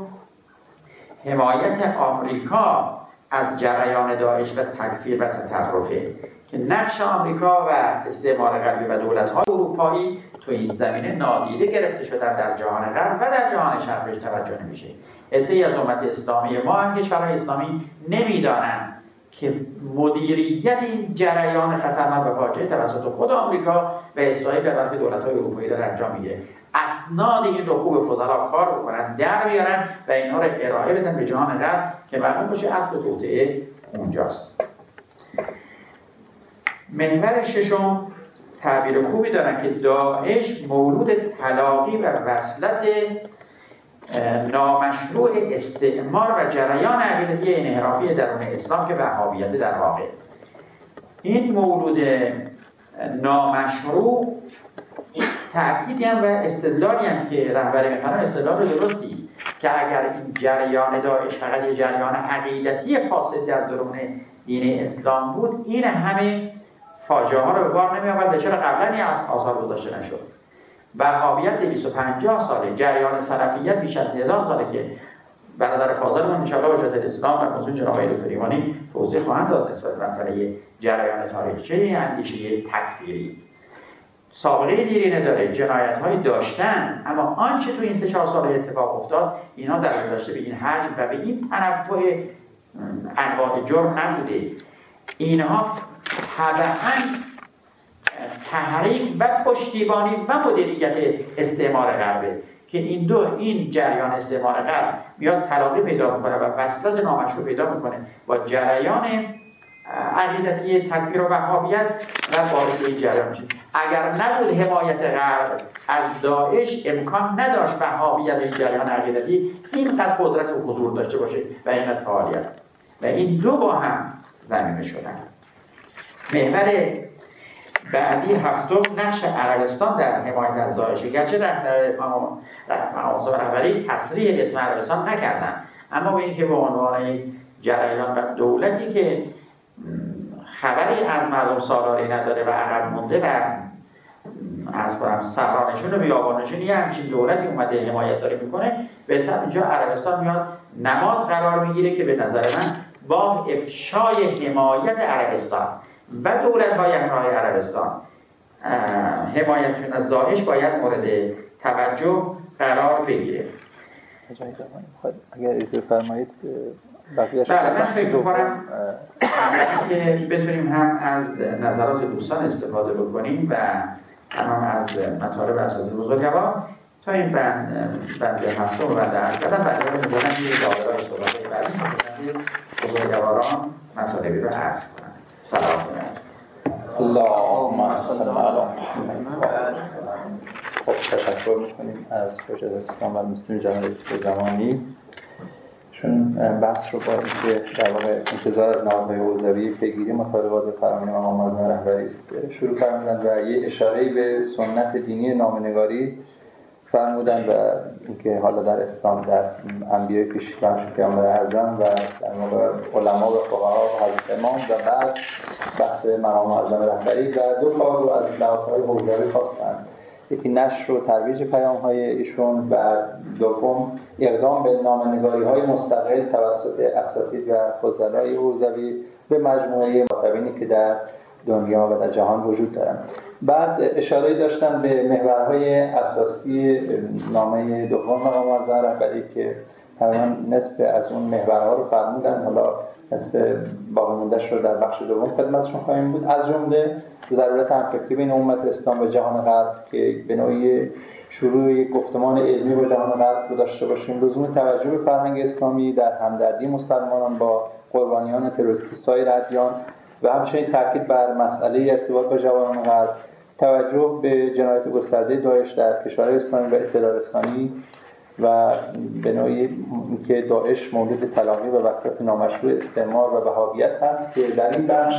حمایت آمریکا از جریان داعش و تکفیر و تطرفه که نقش آمریکا و استعمار غربی و دولت‌های اروپایی تو این زمینه نادیده گرفته شدن در جهان غرب و در جهان شرق بهش توجه نمیشه. عده‌ای از امت اسلامی ما هم کشورهای اسلامی نمیدانند که مدیریت این جریان خطرناک و فاجعه توسط خود آمریکا و اسرائیل به برخی دولت‌های اروپایی داره انجام میگیره. اسناد این رو خوب فضلا کار بکنن، در بیارن و اینها رو ارائه بدن به جهان غرب که معلوم باشه اصل توطئه اونجاست. محور ششم تعبیر خوبی دارن که داعش مولود تلاقی و وصلت نامشروع استعمار و جریان عقیدتی انحرافی درون اسلام که وهابیت در واقع. این مولود نامشروع تأکیدی هم و استدلالی هم که رهبری میکنن استدلال درستی که اگر این جریان داعش فقط یه جریان عقیدتی فاسد در درون دین اسلام بود، این همه فاجعه ها رو به بار نمی آورد. چرا قبلا از آثار گذاشته نشد؟ وهابیت 250 ساله، جریان سلفیت بیش از 1000 ساله که برادر فاضلمون ان شاء الله حجت الاسلام و موضوع جناب آقای فریمانی توضیح خواهند داد نسبت به مسئله جریان تاریخچه اندیشه تکفیری. سابقه دیرینه داره، جنایت‌هایی داشتن، اما آنچه تو این 3-4 سال اتفاق افتاد اینها در گذشته به این حجم و به این تنوع انواع جرم نبوده. اینها طبعاً تحریک و پشتیبانی و مدیریت استعمار غربه که این جریان استعمار غرب میاد تلاقی پیدا میکنه و وصلت نامشروع پیدا میکنه با جریان عقیدتی تکفیر و وهابیت و باعث این جریان میشه. اگر نبود حمایت غرب از داعش امکان نداشت وهابیت این جریان عقیدتی اینقدر قدرت و حضور داشته باشه و اینقدر فعالیت و این دو با هم ضمیمه شدن. محور بعدی هفتم نقش عربستان در حمایت از داعش. گرچه در مقام رهبری تصریح اسم عربستان نکردن، اما به اینکه به عنوان جریان و دولتی که خبری از مردم سالاری نداره و عقب مونده و از کنم صحرانشون و بیابانشون یه همچین دولتی اومده حمایت داره میکنه، بهتر اینجا عربستان میاد نماد قرار میگیره که به نظر من با افشای حمایت عربستان و دولت‌های همراه عربستان حمایتشون از داعش باید مورد توجه قرار بگیره.
اگر اجازه فرمایید
بله، من فکر می‌کنم که بتونیم هم از نظرات دوستان استفاده بکنیم و هم از مطالب اساتید بزرگوار تا این بند هفتم و بند هفتم بعد رو می‌ذارم یه دایره صحبت بعدی بزرگواران مطالبی رو عرض کنم. سلام علیکم.
اللهم صل علی محمد. خب تشکر می‌کنیم از حجت الاسلام و المسلمین جناب زمانی، چون بحث رو با اینکه در واقع انتظار از نهادهای حوزوی پیگیری مطالبات فرمان امام معظم رهبری است شروع فرمودند و یه اشاره‌ای به سنت دینی نامه‌نگاری فرمودند و اینکه حالا در اسلام در انبیاء پیشین پیامبر اعظم و در واقع علما و فقها و حضرت امام و بعد بحث مقام معظم رهبری و دو کار رو از نهادهای حوزوی خواستند. یکی نشر و ترویج پیام‌های ایشون و دوم اقدام به نامه‌نگاری‌های مستقل توسط اساتید و فضلای حوزوی به مجموعه مخاطبینی که در دنیا و در جهان وجود دارن. بعد اشاره داشتن به محورهای اساسی نامه دوم مقام معظم رهبری که تقریباً نصف از اون محورها رو فرمودن، حالا نصف باقی مونده‌اش رو در بخش دوم خدمتشون خواهیم بود، از جمله ضرورت همفکری بین امت اسلام و جهان غرب که به نوعی شروع یک گفتمان علمی با جهان غرب رو داشته باشیم، لزوم توجه به فرهنگ اسلامی در همدردی مسلمانان با قربانیان تروریستی سایر ادیان و همچنین تاکید بر مسئله ارتباط با جوانان غرب، توجه به جنایت گسترده داعش در کشورهای اسلامی و اطلاع رسانی و به نوعی که داعش مولد تلاقی و وحدت نامشروع استعمار و وهابیت هست که در این بخش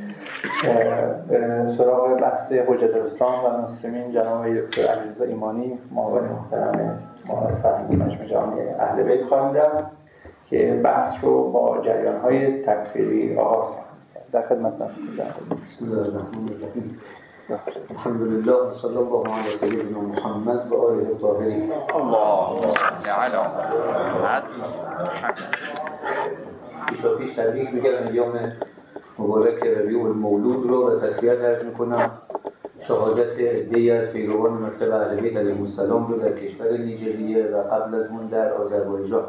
سراغ بحث حجت الاسلام و المسلمین جناب دکتر علیرضا ایمانی معاون محترم معاون فرهنگی مجمع جهانی اهل بیت خواهیم رفت که بحث رو با جریان‌های تکفیری آغاز خواهیم کرد. در خدمتتون هستم.
بسم الله الرحمن الرحیم. الحمد لله و صلی الله علی سیدنا محمد و آله الطاهرین.
اللهم صل علی محمد.
پیش تبریک میگم ایام مبارک ربیع المولود رو به تسلیت عرض میکنم. شهادت عده‌ای از پیروان مکتب اهل بیت علیهم السلام رو در کشور نیجریه و قبل از اون در آذربایجان.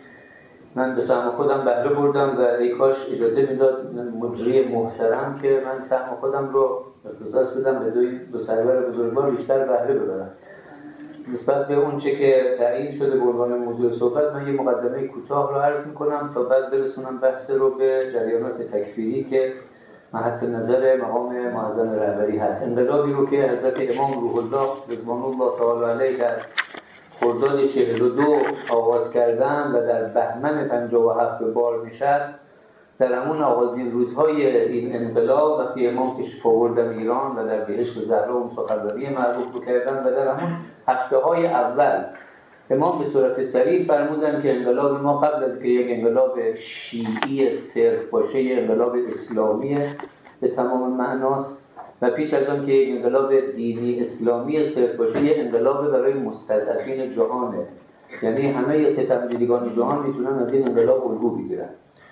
من به سهم خودم بهره بردم و ای کاش اجازه میداد مجری محترم که من سهم خودم رو اختصاص بدم به دو سرور بزرگوار بیشتر بهره ببرم. نسبت به اون چه که تعیین شده به عنوان موضوع صحبت، من یه مقدمه کوتاه رو عرض میکنم تا بعد برسونم بحث رو به جریانات تکفیری که محط نظر مقام معظم رهبری هست. انقلابی رو که حضرت امام روح الله رضوان الله تعالی علیه در خرداد 42 آغاز کردن و در بهمن 57 به بار نشست، در همون آغازین روزهای این انقلاب وقتی امام تشریف آوردن ایران و در بهشت زهرا اون سخنرانی معروف رو کردن و در همون هفته‌های اول امام به صورت صریح فرمودن که انقلاب ما قبل از که یک انقلاب شیعی صرف باشه یک انقلاب اسلامیه به تمام معناست و پیش از آن که یک انقلاب دینی اسلامی صرف باشه یک انقلاب برای مستضعفین جهانه، یعنی همه ستمدیدگان جهان میتونن از این انقلاب الگو بگیرن.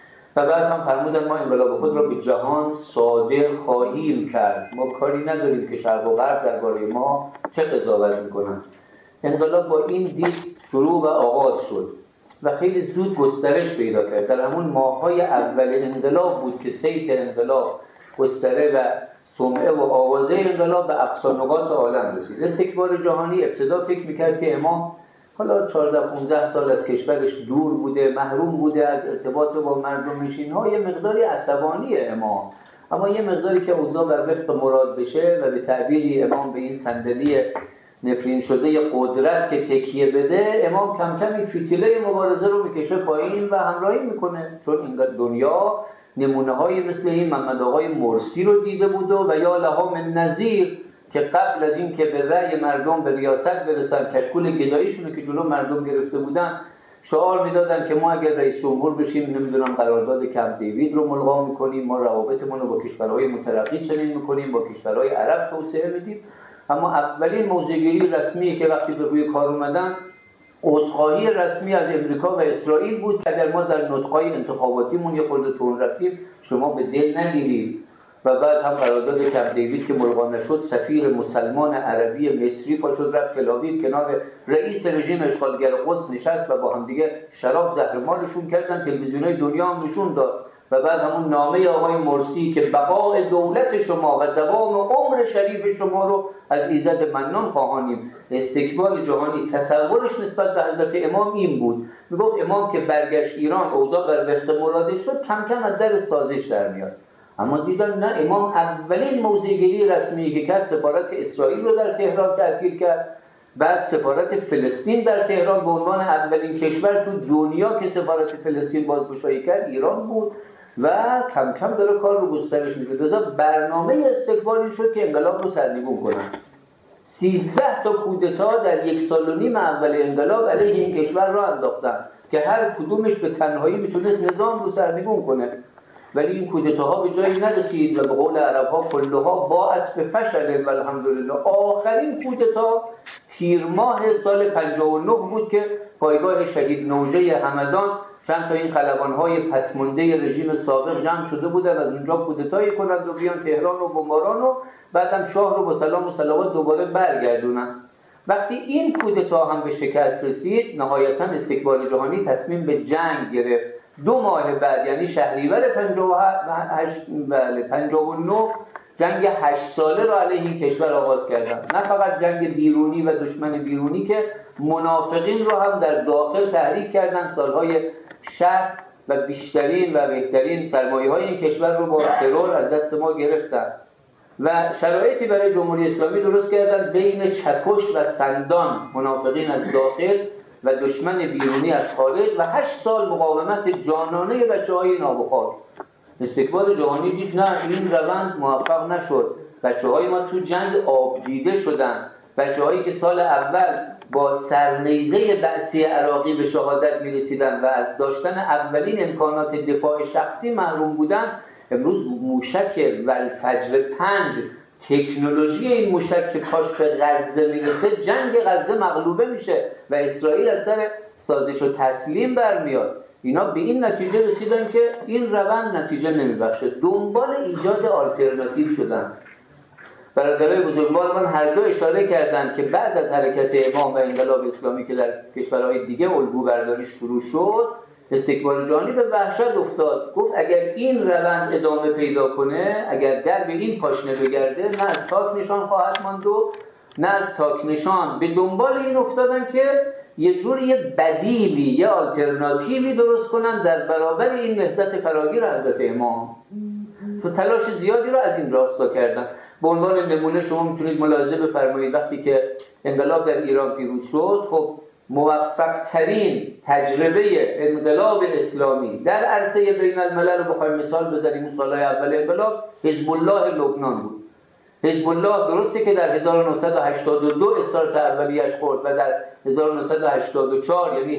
و بعد هم فرمودن ما انقلاب خود را به جهان صادر خواهیم کرد، ما کاری نداریم که شرق و غرب درباره ما چه قضاوت میکنن. انقلاب با این دید شروع و آغاز شد و خیلی زود گسترش پیدا کرد. در همون ماه‌های اول انقلاب بود که صیت انقلاب گستره و سمعه و آوازه انقلاب به اقصا نقاط عالم رسید. استکبار جهانی ابتدا فکر میکرد که امام حالا 14-15 سال از کشورش دور بوده، محروم بوده از ارتباط با مردم نشین‌ها، یه مقداری عصبانی امام، اما یه مقداری که اوضاع بر وفق مراد بشه و به تعبیری امام به این صندلی نفرین شده قدرت که تکیه بده، امام کم کم این فتیله مبارزه رو میکشه پایین و همراهی میکنه، چون این دنیا نمونه‌های مثل این محمد آقای مرسی رو دیده بود و یا لها من نظیر که قبل از این که به رأی مردم به ریاست برسن کشکول گداییشونه که جلو مردم گرفته بودن شعار میدادن که ما اگر رئیس جمهور بشیم نمیدونم قرارداد کمپ دیوید رو ملغا میکنیم، ما روابطمون رو با کشورهای مترقی چنین میکنیم، با کشورهای عرب توسعه میدیم. اما اولین موضع‌گیری رسمی که وقتی به روی کار اومدن عذرخواهی رسمی از امریکا و اسرائیل بود که اگر ما در نطق‌های انتخاباتیمون یه خورده تون رفتیم شما به دل نگیرید. و بعد هم قرارداد کمپ دیوید که ملغا نشد، سفیر مسلمان عربی مصری پا شد رفت تل‌آویو کنار رئیس رژیم اشغالگر قدس نشست و با هم دیگه شراب زهرمارشون کردن، تلویزیون‌های دنیا هم نشون داد. و بعد همون نامه آقای مرسی که بقای دولت شما و دوام عمر شریف شما رو از ایزد منان خواهانیم. استکبار جهانی تصورش نسبت به حضرت امام این بود، میگفت امام که برگشت ایران اوضاع بر وفق مرادش شد، کم کم از در سازش در میاد. اما دیدن نه، امام اولین موضع‌گیری رسمی که کرد سفارت اسرائیل رو در تهران تعطیل کرد، بعد سفارت فلسطین در تهران به عنوان اولین کشور تو دنیا که سفارت فلسطین بازگشایی کرد ایران بود و کم کم داره کار رو گسترش میده. لذا برنامه استکباری شد که انقلاب رو سرنگون کنن. 13 تا کودتا در 1.5 سال اول انقلاب علیه این کشور را انداختن که هر کدومش به تنهایی میتونست نظام رو سرنگون کنه، ولی این کودتاها به جایی نرسید و به قول عرب‌ها کلها باعث به فشل و الحمدلله. آخرین کودتا تیر ماه سال 59 بود که پایگاه شهید نوژه همدان چند تا این خلبان‌های پسمانده رژیم سابق جمع شده بودن از اونجا کودتای کنند و بیان تهران و بمباران و بعدم شاه رو با سلام و صلوات دوباره برگردونن. وقتی این کودتا هم به شکست رسید، نهایتاً استکبار جهانی تصمیم به جنگ گرفت. 2 ماه بعد یعنی شهریور 59 جنگ 8 ساله را علیه این کشور آغاز کردن. نه فقط جنگ بیرونی و دشمن بیرونی که منافقین رو هم در داخل تحریک کردن. سالهای 60 و بیشترین و بهترین سرمایه‌های این کشور رو با ترور از دست ما گرفتن و شرایطی برای جمهوری اسلامی درست کردن بین چکش و سندان، منافقین از داخل و دشمن بیرونی از خارج، و 8 سال مقاومت جانانه بچه‌های نابخار. استکبار جهانی دید نه، این روند موفق نشد. بچه‌های ما تو جنگ آب دیده شدن. بچه‌هایی که سال اول با سرنیزه بعثی عراقی به شهادت می‌رسیدن و از داشتن اولین امکانات دفاع شخصی محروم بودن، امروز موشک والفجر 5 تکنولوژی این موشک که پاش به غزه میرسه، جنگ غزه مغلوبه میشه و اسرائیل از سر سازش و تسلیم برمیاد. اینا به این نتیجه رسیدن که این روند نتیجه نمیبخشه، دنبال ایجاد آلترناتیو شدن. برادرای بزرگوار من هر دو اشاره کردند که بعد از حرکت امام و انقلاب اسلامی که در کشورهای دیگه الگو برداری شروع شد، استکبار جهانی به وحشت افتاد. گفت اگر این روند ادامه پیدا کنه، اگر در به این پاشنه بگرده، نه از تاک نشان خواهد ماند و نه از تاک نشان. به دنبال این افتادن که یه جوری بدیلی، یه آلترناتیوی درست کنن در برابر این نهضت فراگیر حضرت امام. تو تلاش زیادی رو از این راستا کردن. به عنوان نمونه شما میتونید ملاحظه بفرمایید وقتی که انقلاب در ایران پیروز شد، خب موفق ترین تجربه انقلاب اسلامی در عرصه بین الملل رو بخوایم مثال بزنیم، سالهای اول انقلاب حزب الله لبنان بود. حزب الله درسته که در 1982 استارت اولیه‌اش خورد و در 1984 یعنی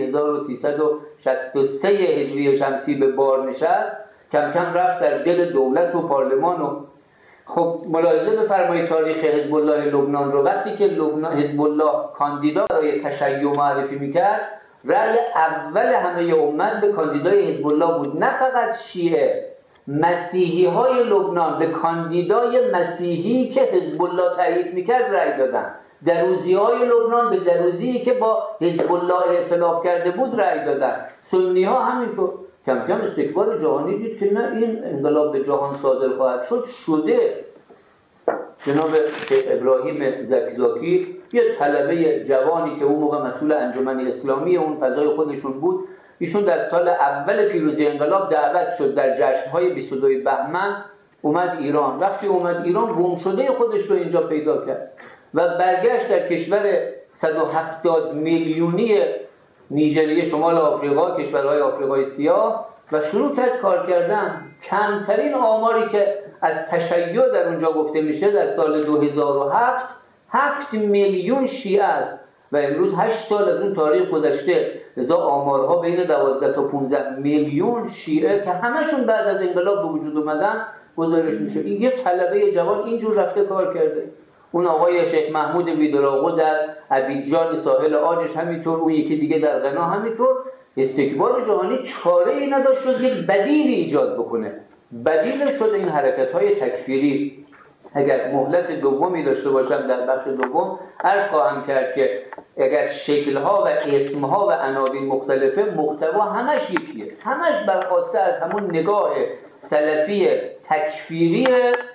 1363 هجری شمسی به بار نشست، کم کم رفت در دل دولت و پارلمان. و خب ملاحظه بفرمایید تاریخ حزب الله لبنان رو. وقتی که حزب الله کاندیدا برای تشیع معرفی میکرد، رأی اول همه امت به کاندیدای حزب الله بود. نه فقط شیعه، مسیحی های لبنان به کاندیدای مسیحی که حزب الله تایید میکرد رأی دادن. دروزی های لبنان به دروزی که با حزب الله ائتلاف کرده بود رأی دادن. سنی ها همینطور. کم کم استکبار جهانی دید که نه، این انقلاب به جهان صادر خواهد شده. جناب ابراهیم زکزاکی، یه طلبه جوانی که اون موقع مسئول انجمن اسلامی اون فضای خودشون بود، ایشون در سال اول پیروزی انقلاب دعوت شد در جشن‌های 22 بهمن، اومد ایران. وقتی اومد ایران گم شده خودش رو اینجا پیدا کرد و برگشت در کشور 170 میلیونی نیجریه شمال آفریقا، کشورهای آفریقای سیاه، و شروع کرد کار کردن. کمترین آماری که از تشیع در اونجا گفته میشه در سال 2007 7 میلیون شیعه است و امروز 8 سال از اون تاریخ گذشته، لذا آمارها بین 12 تا 15 میلیون شیعه که همشون بعد از انقلاب به وجود اومدن گزارش میشه. این یه طلبه جوان اینجور رفته کار کرده. اون آقای شیخ محمود ویدراغو در ابیجان ساحل عاجش همینطور، اون یکی دیگه در غنا همینطور. استکبار جهانی چاره ای نداشت جز یک بدیلی ایجاد بکنه. بدیل شد این حرکت‌های تکفیری. اگر مهلت دومی داشته باشم در بخش دوم عرض خواهم کرد که اگر شکل‌ها و اسم‌ها و عناوین مختلفه، محتوا همش یکیه، همش برخواسته از همون نگاه سلفی تکفیری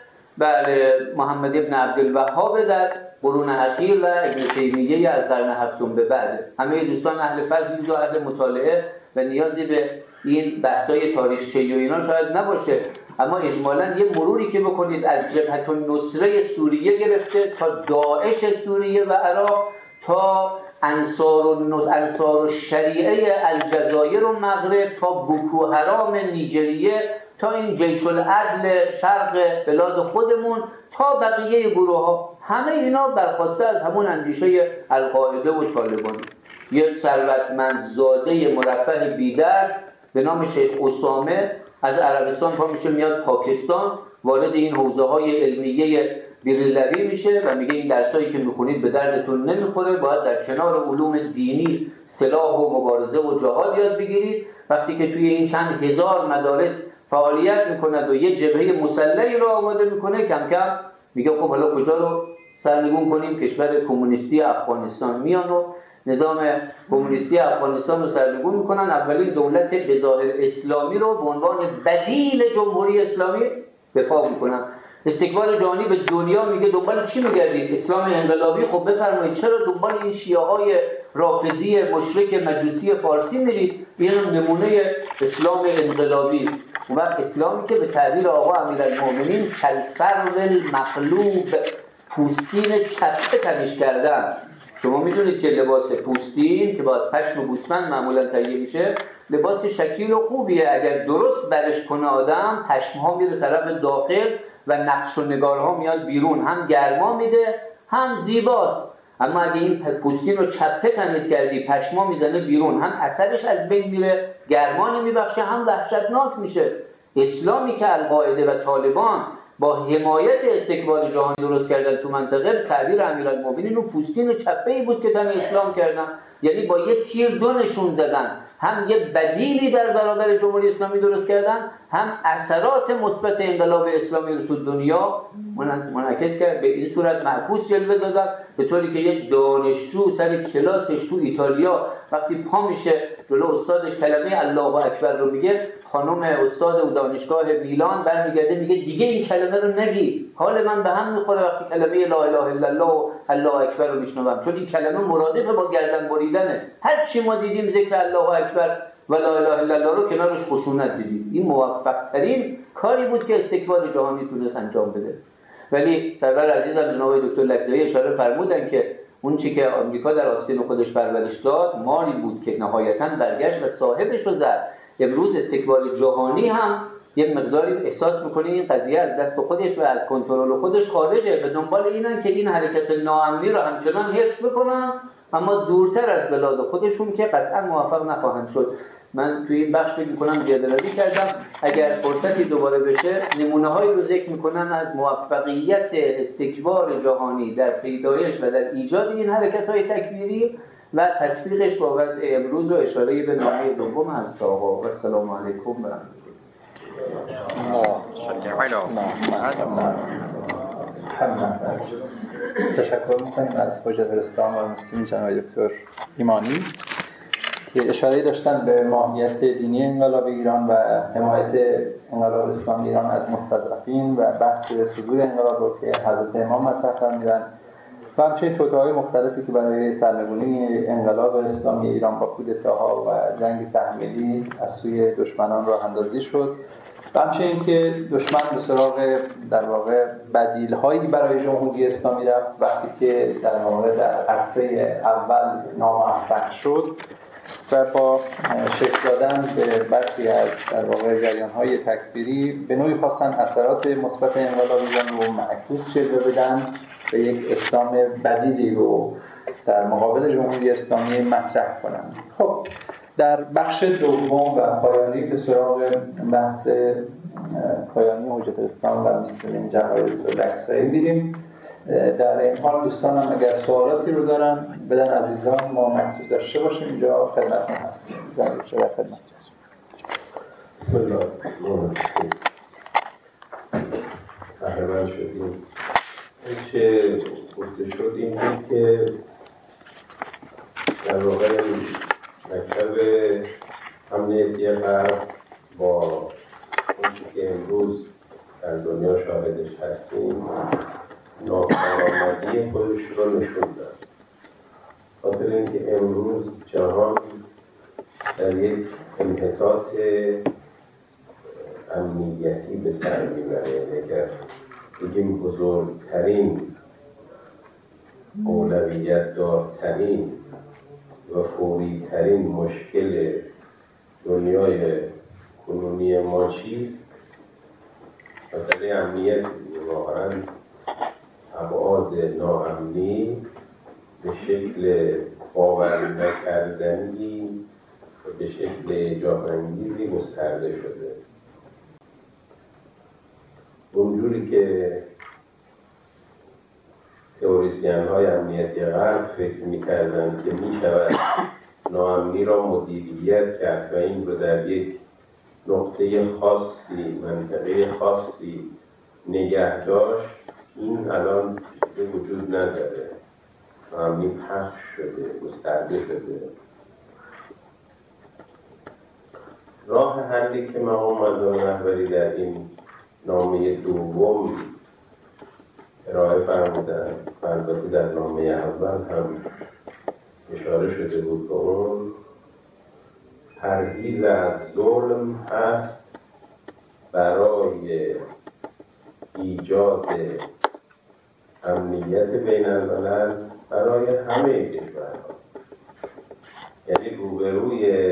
محمد ابن عبدالوهاب در قرون اخیر و ابن تیمیه از قرن هفتم به بعد. همه دوستان اهل فضل و اهل مطالعه و نیازی به این بحث‌های تاریخچه‌ای و اینا شاید نباشه، اما اجمالاً یه مروری که بکنید از جبهة النصره سوریه گرفته تا داعش سوریه و عراق، تا انصار الشریعه الجزایر و مغرب، تا بوکو حرام نیجریه، تا این جیش العدل شرق بلاد خودمون، تا بقیه گروه ها، همه اینا برخواسته از همون اندیشه القاعده و طالبانی. یه ثروتمندزاده مرفه بیدرد به نام شیخ اسامه از عربستان پا میشه میاد پاکستان، وارد این حوزه های علمیه بیرلوی میشه و میگه این درسایی که میخونید به دردتون نمیخوره، باید در کنار علوم دینی سلاح و مبارزه و جهاد یاد بگیرید. وقتی که توی این چند هزار مدارس فعالیت میکند و یه جبهه مسلحی رو آماده میکنه، کم کم میگه خب حالا کجا رو سرنگون کنیم؟ کشور کمونیستی افغانستان میان و نظام کمونیستی افغانستان رو سرنگون میکنن. اولین دولت به ظاهر اسلامی رو به عنوان بدیل جمهوری اسلامی دفاع میکنن. استکبار جهانی به دنیا میگه دنبال چی میگردید؟ اسلام انقلابی. خب بفرمایید چرا دنبال این شیعه های رافضی مشرک مجوسی فارسی میرید؟ این نمونه اسلام انقلابی. اون وقت اسلامی که به تعبیر آقا امیرالمومنین کالفرو المقلوب، پوستین چپه تمیز کردن. شما میدونید که لباس پوستین که با از پشم و گوسفند معمولا تهیه میشه لباس شکیل و خوبیه، اگر درست برش کنه آدم پشمها میره طرف داخل و نقش و نگارها میاد بیرون، هم گرما میده هم زیباست. اما اگه این پوستین رو چپه تمیز کردی پشما میزنه بیرون، هم اثرش از بین میره، گرما نمیبخشه، هم وحشتناک میشه. اسلامی که القاعده و طالبان با حمایت استکبار جهانی درست کردن تو منطقه، تعبیر امیرالمومنین اون پوستین و چپه‌ای بود که تن اسلام کردن، یعنی با یه تیر دو نشون زدن. هم یه بدیلی در برابر جمهوری اسلامی درست کردن، هم اثرات مثبت انقلاب اسلامی رو تو دنیا منعکس کرد، به این صورت معکوس جلوه دادن، به طوری که یک دانشجو سر کلاسش تو ایتالیا وقتی پا میشه جلو استادش کلمه الله اکبر رو میگه، خانم استاد و دانشگاه میلان برمیگرده میگه دیگه این کلمه رو نگی، حال من به هم میخوره وقتی کلمه لا اله الا الله و الله اکبر رو میشنوم، چون این کلمه مرادف با گردن بریدنه. هر چی ما دیدیم ذکر الله اکبر و لا اله الا الله رو کنارش خشونت دیدیم. این موفق ترین کاری بود که استکبار جهانی تونست انجام بده. ولی سرور عزیزم جناب دکتر لکزایی اشاره فرمودن که اون چی که آمریکا در آستین خودش پرورش داد ماری بود که نهایتاً برگشت و صاحبش رو زد. امروز استکبار جهانی هم یه مقداری احساس میکنه این قضیه از دست خودش و از کنترل خودش خارجه، به دنبال اینن که این حرکت ناامنی رو همچنان حفظ بکنن اما دورتر از بلاد خودشون که قطعا موفق نخواهند شد. من توی این بخش فکر میکنم زیاده‌روی کردم، اگر فرصتی دوباره بشه نمونه‌هایی رو ذکر میکنم از موفقیت استکبار جهانی در پیدایش و در ایجاد این حرکت‌های تکفیری و تطبیقش با وضع امروز و اشاره به نامه دوم هست. آقا و السلام علیکم و
تشکر میکنیم از حجت الاسلام و مسلمین جناب دکتر ایمانی که اشاره داشتن به ماهیت دینی انقلاب ایران و حمایت انقلاب اسلامی ایران از مستضعفین و بحث صدور انقلاب رو که حضرت امام مطرح فرمودن و همچنین توطئه‌های مختلفی که برای سرنگونی انقلاب اسلامی ایران با کودتاها و جنگ تحمیلی از سوی دشمنان راه اندازی شد و همچنین که دشمن به سراغ در واقع بدیل‌هایی برای جمهوری اسلامی رفت وقتی که در واقع در عرصه اول ناموفق شد و با شکل دادن به برخی از در واقع جریان‌های تکفیری به نوعی خواستن اثرات مثبت انقلاب ایران رو معکوس جلوه بدن و یک اسلام بدیلی رو در مقابل جمهوری اسلامی مطرح کنند. خب در بخش دوم و پایانی به سراغ بحث پایانی حجت الاسلام و مسلمین جناب دکتر لکزایی می‌ریم. در این حال دوستانم اگر سوالاتی رو دارن بدن عزیزان ما مکتوب داشته باشیم اینجا خدمتتون هستیم. جناب دکتر خدمت.
بسم الله الرحمن الرحیم. قهرمان شدیم. چه گفته شد این بود که در واقع مکتب امنیتی غرب با اونچه که امروز در دنیا شاهدش هستیم ناکارآمدی خودش رو نشون داد. خاطر اینکه امروز جهان در یک انحطاط امنیتی به سر میبره. اگر بگیم بزرگترین اولویت دارترین و فوریترین مشکل دنیای کنونی ما چیست؟ مسئله امنیت. واقعا ابعاد ناامنی به شکل باور نکردنی و به شکل جاه‌انگیزی گسترده شده. اونجوری که تئوریسین‌های امنیتی غرب فکر می‌کردند که می‌شود ناامنی را مدیریت کرد و این رو در یک نقطه خاصی، منطقه خاصی نگه داشت، این الان وجود نداره. ناامنی پخش شده، گسترده شده. راه حلی که مقام معظم رهبری در این نامه دوم ارائه فرمودن، البته در نامه اول هم اشاره شده بود به اون، پرهیز از ظلم هست برای ایجاد امنیت بین الملل برای همه کشورها. یعنی روبروی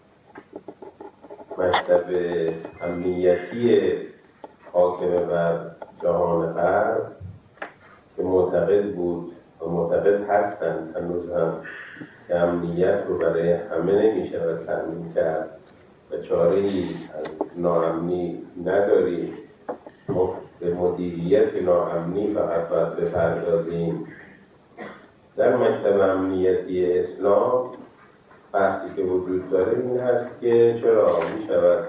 مکتب امنیتی حاکم بر جهان غرب که معتقد بود و معتقد هستند هنوز هم که امنیت رو برای همه نمیشه تامین کرد و چاره‌ای از ناامنی نداریم، ما به مدیریت ناامنی فقط باید بپردازیم. در مکتب امنیتی اسلام بحثی که وجود داره این هست که چرا می شود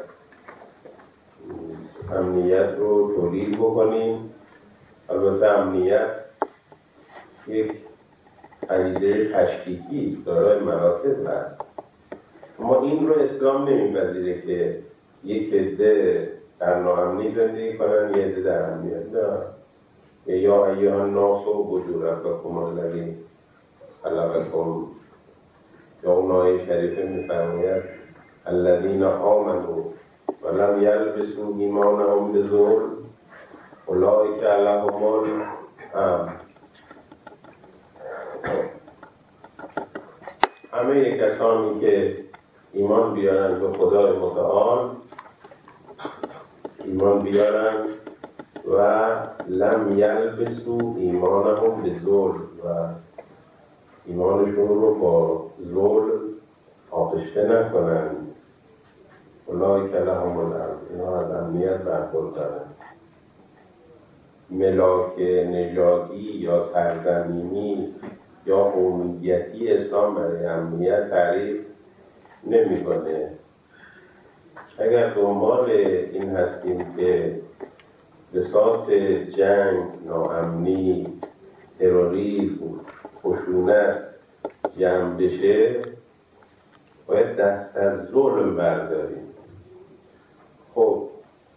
امنیت رو تولید بکنیم. البته امنیت یک پدیده تشکیکی دارای مراتب هست، اما این رو اسلام نمیپذیره که یک عده در ناامنی زندگی کنن، یک عده در امنیت. نه، یا ایها الناس اعبدوا ربکم الذی خلقکم، یا اون آیه شریفه میفرماید الذین آمنوا ولم یلبسوا ایمانهم بظلم اولئک لهم الامن. همه کسانی که ایمان بیارن به خدای متعال، ایمان بیارن و لم یلبسوا ایمانهم بظلم و ایمانشون رو با ظلم آغشته نکنن، اولئک لهم الامن، اینا از امنیت برخوردارن. ملاک نژادی یا سرزمینی یا قومیتی اسلام برای امنیت تعریف نمی‌کنه. اگر دنبال این هستیم که بساط جنگ، ناامنی، تروریسم، خشونت جمع بشه، باید دست از ظلم برداریم. خب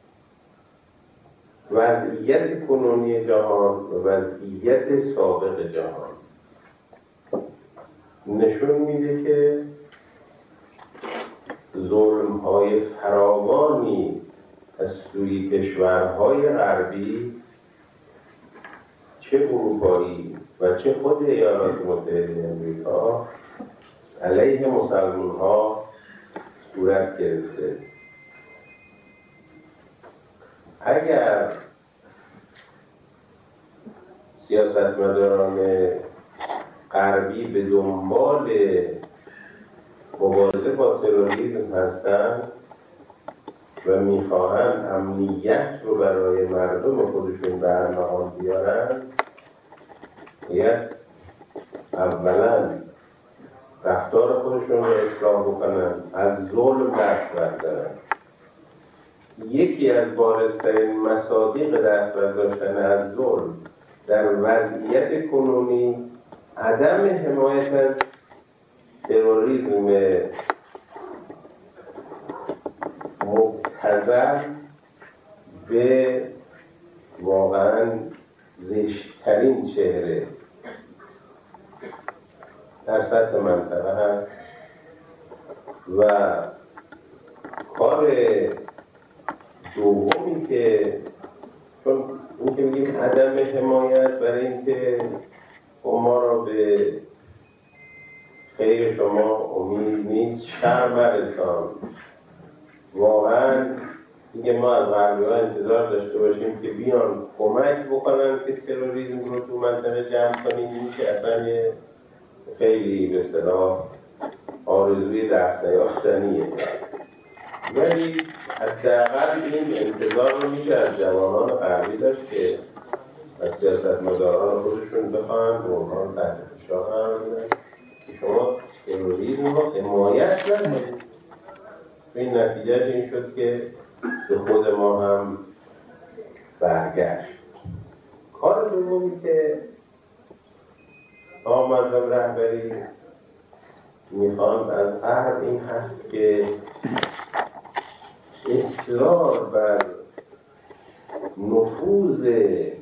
وضعیت کنونی جهان و وضعیت سابق جهان نشون میده که ظلم‌های فراوانی از سوی کشورهای غربی، چه اروپایی و چه خود ایالات متحده آمریکا، علیه مسلمان‌ها صورت گرفته. اگر سیاستمداران غربی به دنبال مبارزه با تروریسم هستند و میخواهند امنیت رو برای مردم خودشون به ارمغان بیارن، باید اولا رفتار خودشون رو اصلاح بکنن، از ظلم دست بردارن. یکی از بارزترین مصادیق دست برداشتن از ظلم در وضعیت کنونی عدم حمایت از تروریسم مبتذل به واقعا زشت‌ترین چهره در سطح منطقه هست و کار دومی که چون این که میگیم عدم حمایت برای اینکه ما را به خیر شما امید نیست، شر برسان. واقعا دیگه ما از غربی‌ها انتظار داشته باشیم که بیان کمک بکنن که تروریسم رو تو منطقه جمع کنیم، این که اصلا یه خیلی به اصطلاح آرزوی دست نیافتنیه. ولی حداقل این انتظار رو میشه از جوانان غربی داشت که از سیاستمداران خودشون بخواهند و اونها رو تحت فشار قرار بدن که شما تروریسم رو حمایت نکنید. این نتیجهش این شد که به خود ما هم برگشت. کار دومی که مذهب رهبری میخوان از غرب این هست که اصرار بر نفوذ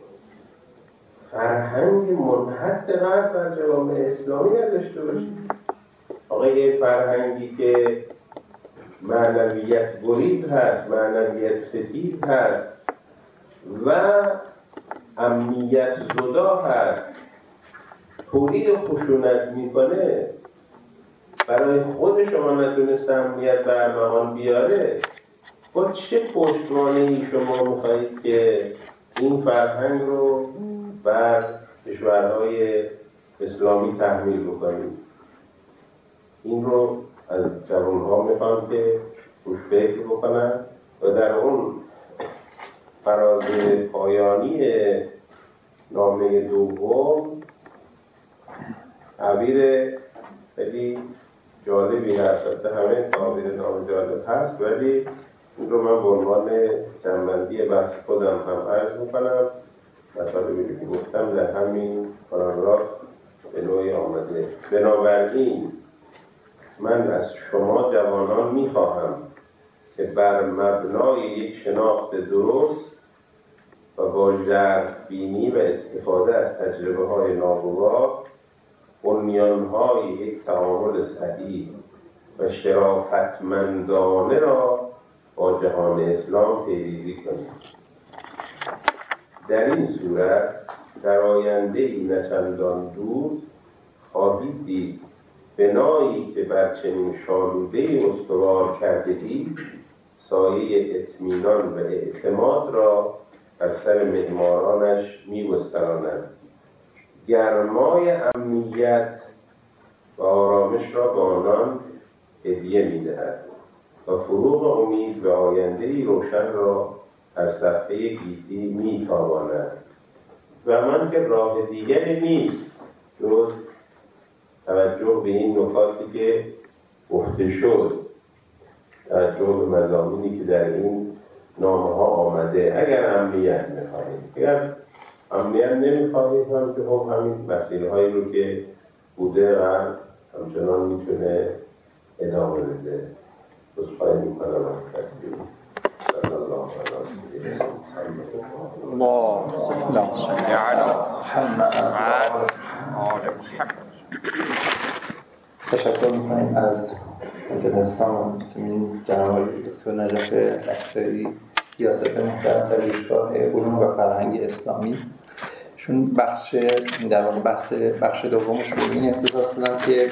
فرهنگ منحط غرب در جوامع اسلامی نداشته باشیم. آقا یه فرهنگی که معنویت گریز هست، معنویت ستیز هست و امنیت زدا هست، تولید خشونت میکنه، برای خود شما نتونسته امنیت به ارمغان بیاره، با چه پشتوانه‌ای شما میخواهید که این فرهنگ رو بر کشورهای اسلامی تحمیل بکنید؟ این رو از جوانها میخوام که روش فکر بکنن و در اون فراز پایانی نامه دوم تعبیر خیلی جالبی هست. البته همه تعابیر نام جالب هست، ولی این رو من به عنوان جنبندی بحث خودم هم عرض میکنم. مطالبی که گفتم در همین پاراگراف به نوعی آمده. بنابراین من از شما جوانان میخواهم که بر مبنای یک شناخت درست و با ژرف‌بینی و استفاده از تجربه‌های ناگوار بنیان‌های یک تعامل صحیح و شرافتمندانه را با جهان اسلام پیریزی کنید. در این صورت در آینده‌ای نه چندان دور خواهید دید بنایی که بر چنین شالوده‌ای استوار کرده‌اید سایه اطمینان و اعتماد را بر سر معمارانش می‌گستراند. گرمای امنیت و آرامش را به آنان هدیه می‌دهد و فروغ امید و آینده‌ای روشن را در صفحه گیتی می‌تاباند. و من که راه دیگری نیست جز توجه به این نکاتی که گفته شد، توجه به مضامینی که در این نامه‌ها آمده. اگر امنیت می‌خواهید، اگر امنیت نمی‌خواهید هم که خب همین مسیرهایی رو که بوده همچنان میتونه ادامه بده. بسخواهی میکنم از کسی. صلی الله علیه و
تشکر میکنیم از اسلام و مسلمین جناب دکتر نجف اکثری، سیاست محترم در دانشگاه علوم و فرهنگ اسلامی. چون در واقع بخش دومش رو این اختصاص دادم که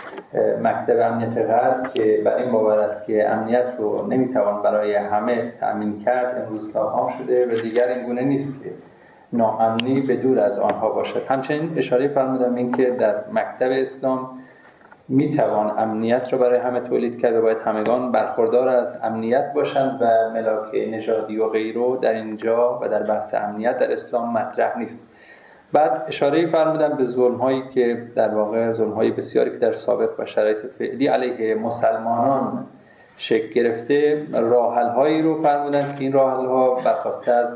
مکتب امنیت غرب که برای این باور است که امنیت رو نمیتوان برای همه تأمین کرد، امروز تمام شده و دیگر این گونه نیست که ناامنی به دور از آنها باشد. همچنین اشاره فرمودم این که در مکتب اسلام میتوان امنیت رو برای همه تولید کرد و باید همگان برخوردار از امنیت باشند و ملاک نژادی و غیره در اینجا و در بحث امنیت در اسلام مطرح نیست. بعد اشاره فرمودم به ظلم‌هایی که در واقع ظلم‌های بسیاری که در سابق و شرایط فعلی علیه مسلمانان شکل گرفته، راه‌حل‌هایی رو فرمودن که این راه‌حل‌ها برخواسته از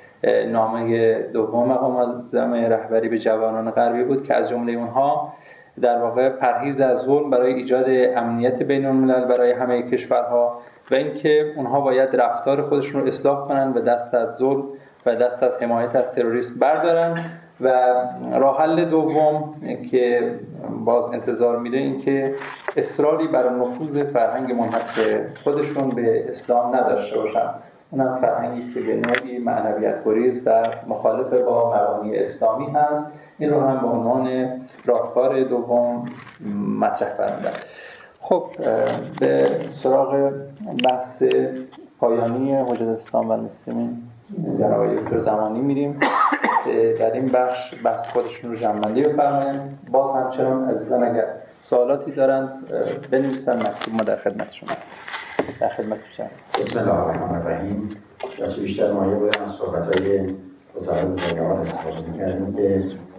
نامه دوم مقام معظم رهبری به جوانان غربی بود که از جمله اونها در واقع پرهیز از ظلم برای ایجاد امنیت بین‌الملل برای همه کشورها و اینکه اونها باید رفتار خودشون رو اصلاح کنن و دست از ظلم و دست از حمایت از تروریسم بردارن. و راه حل دوم که باز انتظار میده این که اصراری بر نفوذ فرهنگ منحصر خودشون به اسلام نداشته باشن. اونم فرهنگی که به نوعی معنویت گریز و مخالف با مبانی اسلامی هست. این رو هم به عنوان راهکار دوم مطرح فرمودن. خب به سراغ بحث پایانی حجت اسلام و المسلمین جناب دکتر زمانی میریم. در این بحث خودشون رو جمع‌بندی بفرمایند. باز همچنان عزیزان اگر سوالاتی دارند بنویسن، مکتوب ما در خدمتشون در خدمتشون.
بسم الله الرحمن الرحیم. چه بیشتر مایه بودم از صحبت‌های وزارت مطالعات استفاده می‌کردیم که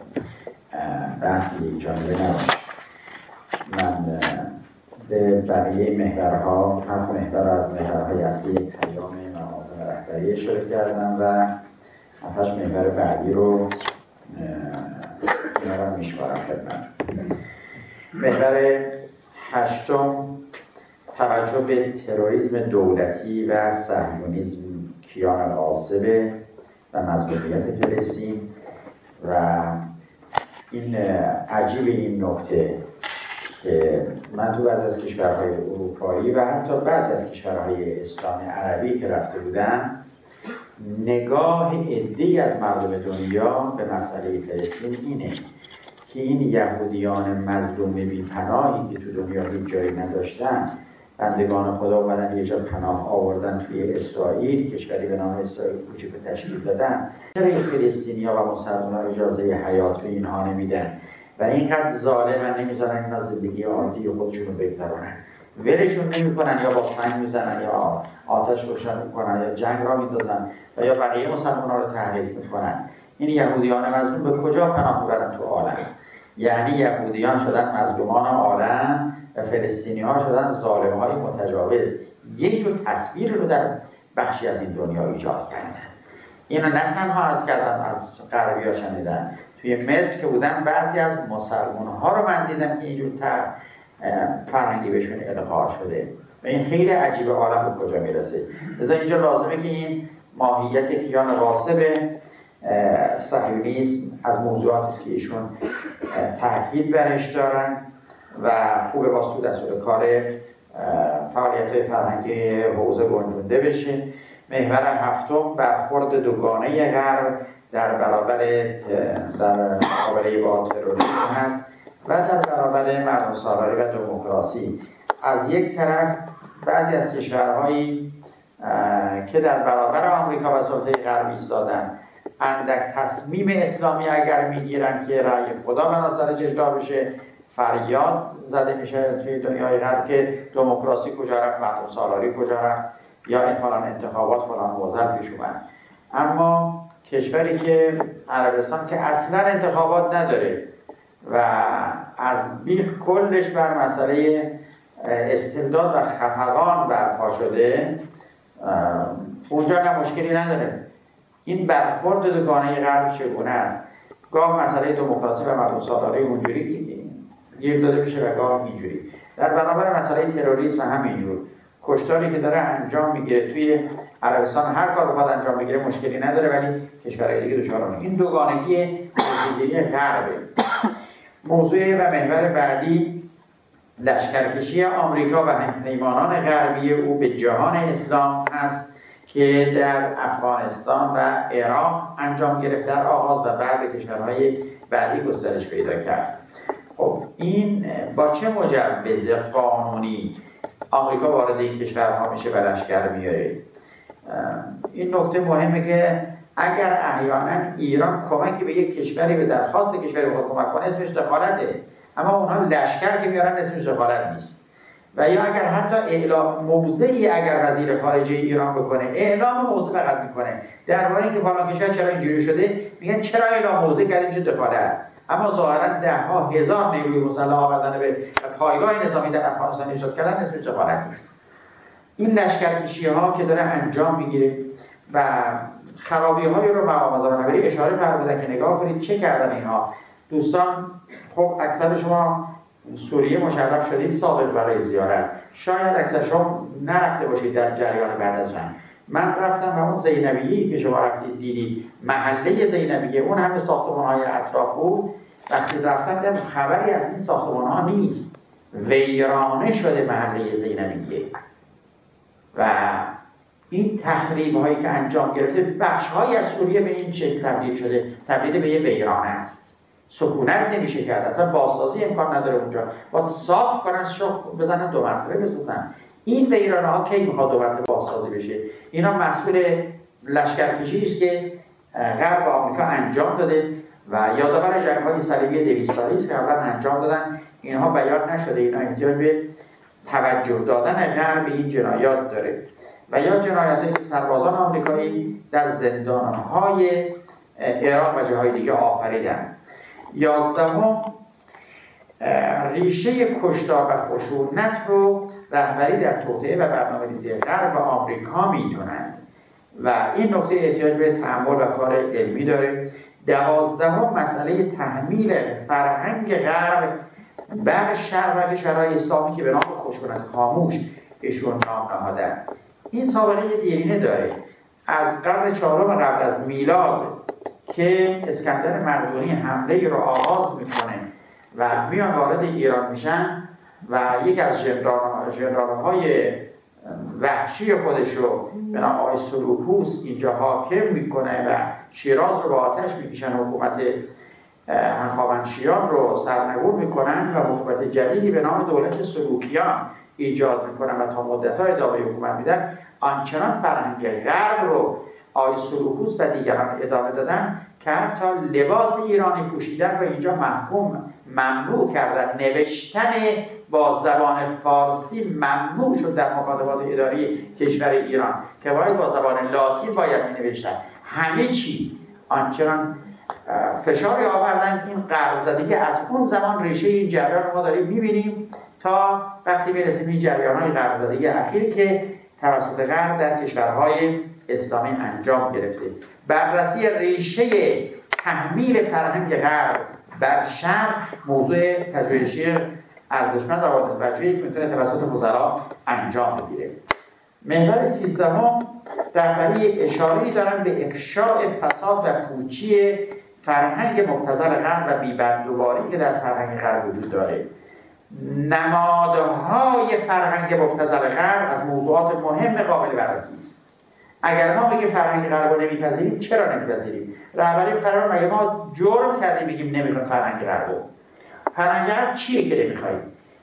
بحثی جانبه نباشه. من به بقیه محورها، 7 محور از محورهای اصلی پیام مقام رهبری اشاره کردم و 7 محور بعدی رو کنارم میشمارم خدمت. محور 8 توجه به تروریسم دولتی و صهیونیسم کیان العاصبه و مظلومیت فلسطین و این عجیب این نکته که من تو بعضی از کشورهای اروپایی و حتی بعضی از کشورهای اسلام عربی که رفته بودم، نگاه عده‌ای از مردم دنیا به مسئله فلسطین اینه که این یهودیان مظلوم بی‌پناهی که تو دنیا هیچ جایی نداشتن، بندگان خدا اومدن یه جا پناه آوردن توی اسرائیل، کشوری به نام اسرائیل کوچیک تشکیل دادن. چرا این فلسطینی‌ها و مسلمان‌ها اجازه حیات به اینها نمیدن و اینقدر ظالمن نمیذارن اینا زندگی عادی خودشون رو بگذرونن؟ ولشون نمی‌کنن یا با فنگ میزنن یا آتش روشن می‌کنن یا جنگ را میندازن و یا بقیه مسلمان‌ها رو تحریک می‌کنن. این یهودیان مظلوم به کجا پناه میبرن تو عالم؟ یعنی یهودیان شدن مظلومان عالم و فلسطینی ها شدن ظالم های متجاوز. یک جور تصویر رو در بخشی از این دنیا ایجاد کردن. اینو نه تنها عرض کردن از غربی ها شنیدن، توی مصر که بودن بعضی از مسلمان ها رو من دیدم که اینجور فرهنگی بهشون القا شده و این خیلی عجیب، عالم به کجا میرسه. لذا اینجا لازمه که این ماهیت کیان غاصب صهیونیسم از موضوعاتی است که ایشون تاکید برش دارن و خوب باز تو دستور کار فعالیت فرهنگی حوزه گنجونده بشه. محور هفتم برخورد دوگانه غرب در برابر با تروریسم هست و در برابر مردم سالاری و دموکراسی. از یک طرف بعضی از کشورهایی که در برابر آمریکا و سلطه غرب ایستادن اندک تصمیم اسلامی اگر میگیرن که رأی خدا بناظر جلگا بشه، فریاد زده میشه توی دنیای غرب که دموکراسی کجا رفت، مردم سالاری کجا رفت، یا این فلان انتخابات فلان موضوع پیش اومد. اما کشوری که عربستان که اصلا انتخابات نداره و از بیخ کلش بر مسئله استبداد و خفقان برپا شده، اونجا نه مشکلی نداره. این برخورد دوگانه غرب چگونه است؟ گاه مسئله دموکراسی و مردم سالاری اونجوری گیر داده میشه و گاه اینجوری. در برابر مسئله تروریسم همینجور کشتاری که داره انجام میگیره توی عربستان، هر کار بخواد انجام بگیره مشکلی نداره، ولی کشورهای دیگه دچار این دوگانگی ویژگی غربه. موضوع و محور بعدی لشکرکشی آمریکا و همپیمانان غربی او به جهان اسلام است که در افغانستان و عراق انجام گرفت در آغاز و بعد به کشورهای بعدی گسترش پیدا کرد. خب این با چه مجوز قانونی آمریکا وارد این کشورها میشه و لشکر میاره؟ این نکته مهمه که اگر احیانا ایران کمکی به یک کشوری به درخواست کشوری خود کمک کنه اسمش دخالته، اما اونها لشکر که میارن اسمش دخالت نیست. و یا اگر حتی اعلام موضعی اگر وزیر خارجه ایران بکنه، اعلام موضع فقط میکنه درباره اینکه فلان کشور چرا اینجوری شده، میگن چرا اعلام موضع کردیم میشه دخالت. اما ظاهرا ده ها هزار نیروی مسلح آوردن به پایگاه نظامی در افغانستان ایجاد کردن اسمش دخالت نیست. این لشکرکشی ها که داره انجام میگیره و خرابی های رو مقام نظامی اشاره فرمودن که نگاه کنید چه کردن اینها. دوستان خب اکثر شما سوریه مشرف شدید سابق برای زیارت، شاید اکثر شما نرفته باشید در جریان بعد از جنگ. من رفتم و اون زینبیه‌ای که شما رفتید دیدید، محله زینبیه، اون همه ساختمان‌های اطراف بود. وقتی رفتم دیدم خبری از این ساختمان‌ها نیست، ویرانه شده محله زینبیه. و این تخریب‌هایی که انجام گرفته بخش‌هایی از سوریه به این شکل تبدیل شده، تبدیل به یه ویرانه است. سکونت نمیشه کرد، اصلا بازسازی امکان نداره اونجا. باید صاف کنن، شخ بزنن، دو مرتبه بسازن. این ویرانه ها کی میخواد دو مرتبه بازسازی بشه؟ اینا مسئول لشکرکشی است که غرب و آمریکا انجام داده و یادآور جنگ‌های صلیبی 200 ساله است که قبلا انجام دادن. اینها بیان نشده، اینا احتیاج به توجه دادن غرب به این جنایات داره. و یا جنایاتی که سربازان آمریکایی در زندان‌های عراق و جاهای دیگه آفریدن. 11 ریشه کشتار و خشونت رو رهبری در توطئه و برنامه‌ریزی غرب و آمریکا میدونند و این نکته احتیاج به تأمل و کار علمی داره. 12 مسئله تحمیل فرهنگ غرب بر شرق و کشورهای اسلامی که به نام خشونت خاموش ایشون نام نهادن. این سابقه دیرینه داره. از قرن 4 قبل از میلاد که اسکندر مقدونی حمله رو آغاز میکنه و میان وارد ایران میشن و یک از ژنرال‌های وحشی خودش رو به نام آقای سلوکوس اینجا حاکم میکنه و شیراز رو با آتش میکشن و حکومت هخامنشیان رو سرنگون میکنن و حکومت جدیدی به نام دولت سلوکیان ایجاد میکنن و تا مدت‌ها ادامه حکومت میدن. آنچنان فرهنگ غرب رو آقای سلوکوس و دیگران ادامه دادن که حتی لباس ایرانی پوشیدن رو اینجا ممنوع کردن. نوشتن با زبان فارسی ممنوع شد در مکاتبات اداری کشور ایران که باید با زبان لاتین باید می نوشتن. همه چی آنچنان فشاری آوردن که این غرب زدگی از اون زمان ریشه این جریان ما داریم میبینیم تا وقتی برسیم این جریان‌های غرب‌زدگی اخیر که توسط غرب در کشورهای اسلامی انجام گرفته. بررسی ریشه تحمیل فرهنگ غرب بر شرق موضوع پژوهشی ارزشمند و قابل توجهی که میتونه توسط وزرا انجام بگیره. محور 13 رهبری اشاره‌ای دارن به افشاء فساد و پوچی فرهنگ مبتذل غرب و بی‌بندوباری که در فرهنگ غرب وجود داره. نمادهای فرهنگ مبتذل غرب از موضوعات مهم قابل بررسی است. اگر ما بگیم فرهنگ غرب رو نمی‌پذیریم، چرا نمی‌پذیریم؟ رهبری قرار مگه ما جرم کردیم بگیم نمی‌خوایم فرهنگ غرب رو؟ فرهنگ غرب چیه که نمی‌خوایم؟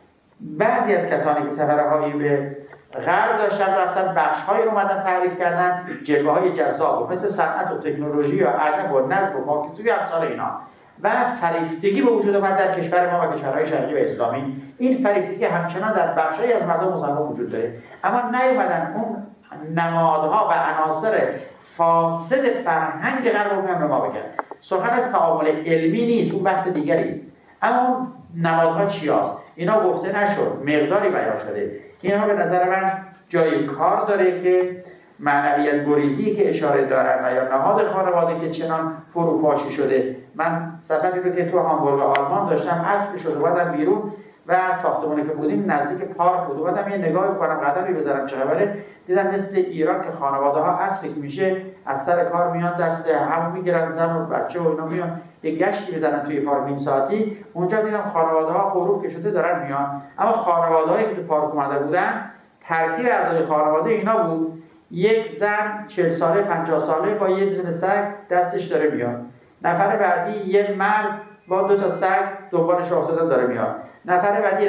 بعضی از کسانی که سفرهایی به غرب داشتن رفتن بخش‌هایی رو اومدن تعریف کردن، جلوه‌های جذاب مثل صنعت و تکنولوژی و ادب و نظم و پاکیزگی و امثال اینا و فریفتگی به وجود اومد در کشور ما و کشورهای شرقی و اسلامی. این فریفتگی همچنان در بخشی از مردم مسلمان وجود داره، اما نیومدن اون نمادها و عناصر فاسد فرهنگ غرب رو به ما بگن. سخن از تعامل علمی نیست، اون بحث دیگری است. اما اون نمادها چی هست؟ اینا گفته نشد، مقداری بیان شده. اینا به نظر من جای کار داره که معنویت گریزی که اشاره دارن و یا نهاد خانواده که چنان فروپاشی شده. من سفری رو که تو هامبورگ آلمان داشتم، اسب شد اومدم بیرون و ساختمانی که بودیم نزدیک پارک بود، اومدم یه نگاهی کنم قدمی بذارم چه خبره، دیدم مثل ایران که خانواده ها اصلی که میشه از سر کار میان دست هم میگیرن، زن و بچه و اینا میان یه گشتی بزنن توی پارک نیم ساعتی. اونجا دیدم خانواده ها غروب که شده دارن میان، اما خانواده‌هایی که تو پارک اومده بودن ترکیب اعضای خانواده اینا بود: یک زن 40 ساله 50 ساله با یه دونه سگ دستش داره میاد، نفر بعدی یه مرد با 2 تا سگ دنبالش افتاده داره میاد، نفر بعدی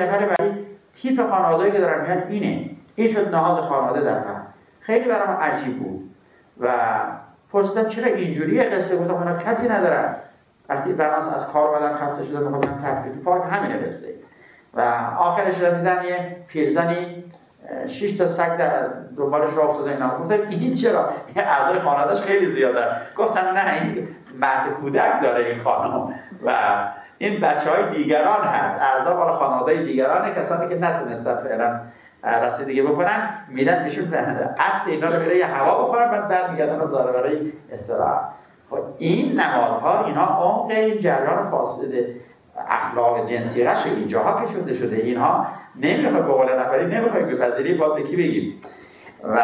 تیپ خانواده‌ای که دارن میان اینه. این شد نهاد خانواده در هم. خیلی برام عجیب بود و پرسیدم چرا اینجوریه قصه؟ گفتم اونا کسی ندارن، وقتی برنامه از کار اومدن خسته شدن می‌خوام تفریح پارک همینه قصه. و آخرش دیدن یه پیرزنی 6 تا سگ در دنبالش راه افتاده اینا. گفتم این چرا؟ اعضای خانواده‌اش خیلی زیاده. گفتم نه، این مهد کودک داره این خانم و این بچه‌های دیگران هست، اعضا بالا خانواده‌های دیگرانه، کسانی که نتونستن فعلا رسیدگی بکنن میدن بهشون اصل اینا رو بره یه هوا بخورن بعد برمیگردن و زاره برای استراحت. خب این نمادها اینا عمق این جریان فاسد اخلاق جنسی غش اینجاها کشونده شده. اینها نمیخواد به قول نفری نمیخواد بپذیری، باید به کی بگیم؟ و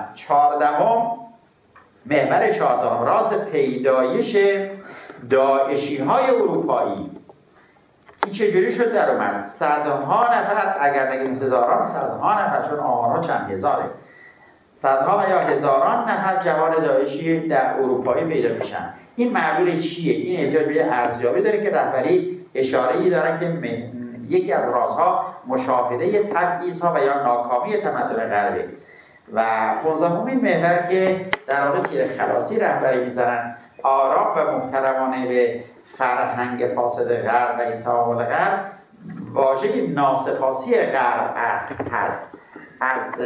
14 محور 14 راز پیدایش داعشی‌های اروپایی. این چجوری شد در اومد؟ صدها نفر، اگر نگیم هزاران، صدها نفر، چون آمارها چند هزاره، صدها و یا هزاران نفر جوان داعشی در اروپایی پیدا میشن. این معلول چیه؟ این احتیاج به ارزیابی داره که رهبری اشاره‌ای داره که یکی از رازها مشاهده تبعیض‌ها و یا ناکامی تمدن غربی. و 15مین محور که در واقع تیر خلاصی رهبری می‌ذارن، آرام و محترمانه به فرهنگ فاسد غرب و این تعامل غرب. واژه ناسپاسی غرب هست از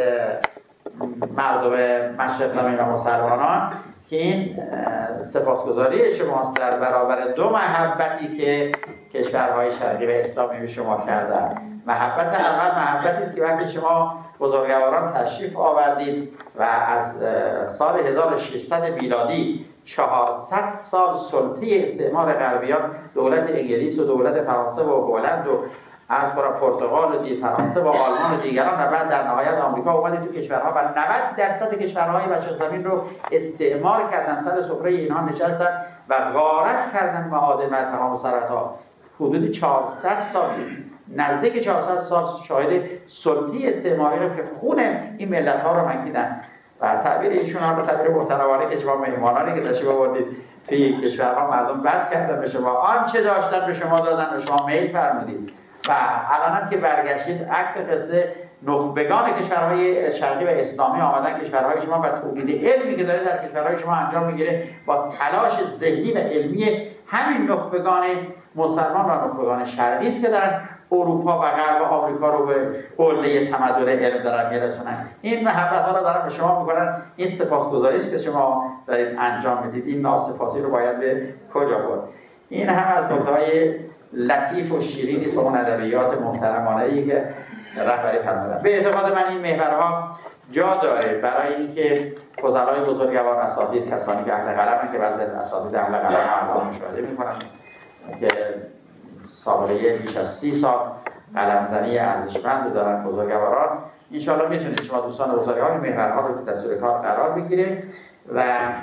مردم مشرق زمین و مسلمانان که این سپاسگزاری شماست در برابر 2 محبتی که کشورهای شرقی و اسلامی به شما کردن. محبت اول محبتی است که وقتی شما بزرگواران تشریف آوردید و از سال 1600 میلادی 400 سال سلطه استعمار غربیان، دولت انگلیس و دولت فرانسه و هلند و از پرتغال و فرانسه و آلمان و دیگران و بعد در نهایت آمریکا اومد تو کشورها و 90% کشورهای مشرق زمین رو استعمار کردن، سر سفره اینها نشستن و غارت کردن معادن و تمام ثروت‌ها. حدود 400 سال، نزدیک 400 سال شاهد سلطه استعماری که خون این ملت‌ها رو مکیدن. و تعبیر ایشون هم به تعبیر محترمانه که شما مهمانانی که تشریف آوردید توی کشورها مردم بد کردن به شما، آنچه داشتن به شما دادن و شما میل فرمودید. و الان که برگشتید عکس قصه نخبگان کشورهای شرقی و اسلامی آمدن کشورهای شما و تولید علمی که داره در کشورهای شما انجام میگیره با تلاش ذهنی و علمی همین نخبگان مسلمان و نخبگان شرقی است که دارن اروپا و غرب و آمریکا رو به قله تمدن علم دارن میرسونن. این محبت‌ها رو دارن به شما میکنن. این سپاسگزاری است که شما دارید انجام میدید. این ناسپاسی رو باید به کجا برد؟ این هم از نکته‌های لطیف و شیرینی است و اون ادبیات محترمانه‌ای که رهبری فرمودن. به اعتقاد من این محورها جا داره برای اینکه فضلای بزرگوار، اساتید، کسانی که اهل قلمن که بعضی از اساتید اهل قلم اعلام مشاهده می‌کنن که سابقه بیش از 30 سال قلمزنی ارزشمند دارن بزرگواران، ان شاءالله میتونید شما دوستان بزرگوار این محورها رو دستور کار قرار بگیره. و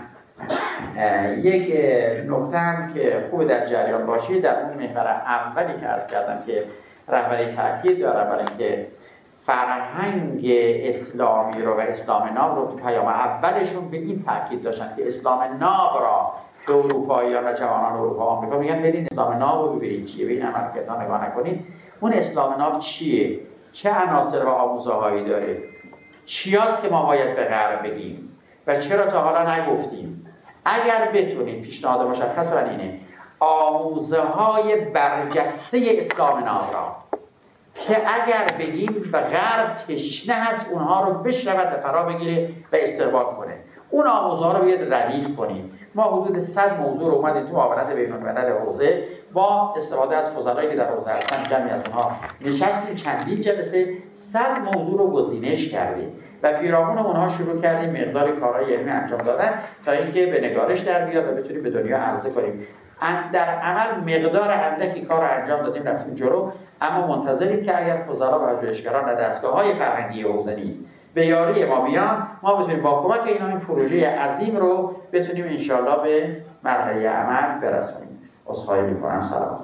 یک نکته هم که خوب در جریان باشید، در اون محور اولی که عرض کردم که رهبری تاکید داره برای اینکه فرهنگ اسلامی رو و اسلام ناب رو پیام اولشون به این تاکید داشتن که اسلام ناب را به اروپاییان و جوانان اروپا و آمریکا میگن برین اسلام ناب رو ببینید چیه، به این عملکردها نگاه نکنید. اون اسلام ناب چیه؟ چه عناصر و آموزه‌هایی داره؟ چیاست که ما باید به غرب بگیم و چرا تا حالا نگفتیم؟ اگر بتونیم، پیشنهاد مشخص من اینه، آموزه‌های برجسته اسلام ناب را که اگر بگیم و غرب تشنه هست اونها رو بشنود و فرا بگیره و استقبال کنه، اون آموزه‌ها رو باید ردیف کنیم. ما حدود 100 موضوع رو اومدیم تو معاونت بین‌الملل حوزه با استفاده از فضلایی که در حوزه هستن، جمعی از اونها نشستیم چندین جلسه 100 موضوع رو گزینش کردیم و پیرامون اونها شروع کردیم مقدار کارهای علمی انجام دادن تا اینکه به نگارش در بیاد و بتونیم به دنیا عرضه کنیم. در عمل مقدار اندکی کار رو انجام دادیم، رفتیم جلو، اما منتظریم که اگر فضلا و پژوهشگران و دستگاه‌های فرهنگی حوزه نیز به یاری ما بیان، ما بتونیم با کمک اینا این پروژه عظیم رو بتونیم انشاءالله به مرحله عمل برسونیم. عذرخواهی می‌کنم. سلام.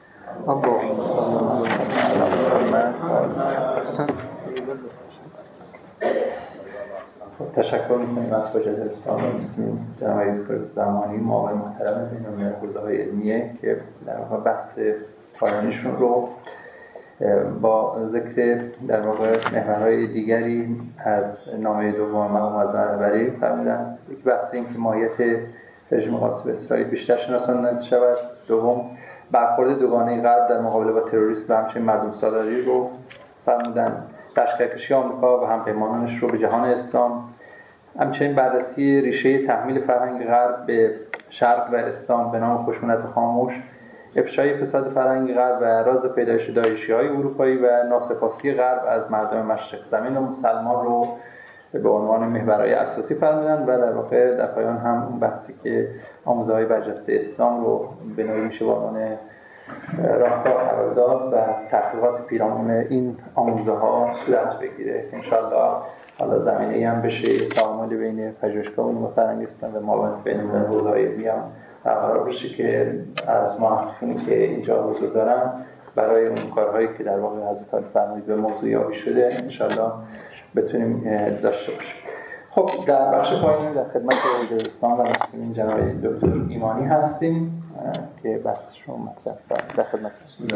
تشکر می‌کنیم از وجه اسلام و مسلمین جناب فرزمانی، معاون محترم بین‌الملل حوزه‌های علمیه که در واقع بحث پایانیشون رو با ذکر در واقع محورهای دیگری از نامه دوم مقام معظم رهبری فرمودن. یک بحث این که ماهیت رژیم غاصب اسرائیل بیشتر شناسانده شود. دوم، برخورد دوگانه غرب در مقابله با تروریسم و همچنین مردم سالاری رو فرمودن. لشکرکشی آمریکا و همپیمانانش رو به جهان اسلام، همچنین بررسی ریشه تحمیل فرهنگ غرب به شرق و اسلام به نام خشونت خاموش، افشای فساد فرهنگ غرب و راز پیدایش داعشی‌های اروپایی و ناسپاسی غرب از مردم مشرق زمین و مسلمان رو به عنوان محورهای اساسی فرمودن. و در واقع در پایان هم اون بحثی که آموزه‌های برجسته اسلام رو به نوعی میشه به عنوان راهکار قرار داد و تحقیقات پیرامون این آموزه‌ها صورت بگیره که انشاءالله حالا زمینه‌ای هم بشه تعامل بین پژوهشگاه علوم فرهنگ اسلام و معاونت بین‌الملل حوزه‌های علمی هم قرار بشه که از محققینی که اینجا حضور دارن برای اون کارهایی که در واقع حضرت عالی فرمودید به موضوع یابی شده انشاءالله بتونیم داشته باشیم. خب در بخش پایانی در خدمت وزیر اسلام و مسلمین جناب دکتر ایمانی هستیم که بحثشون مطرح در خدمت هستیم.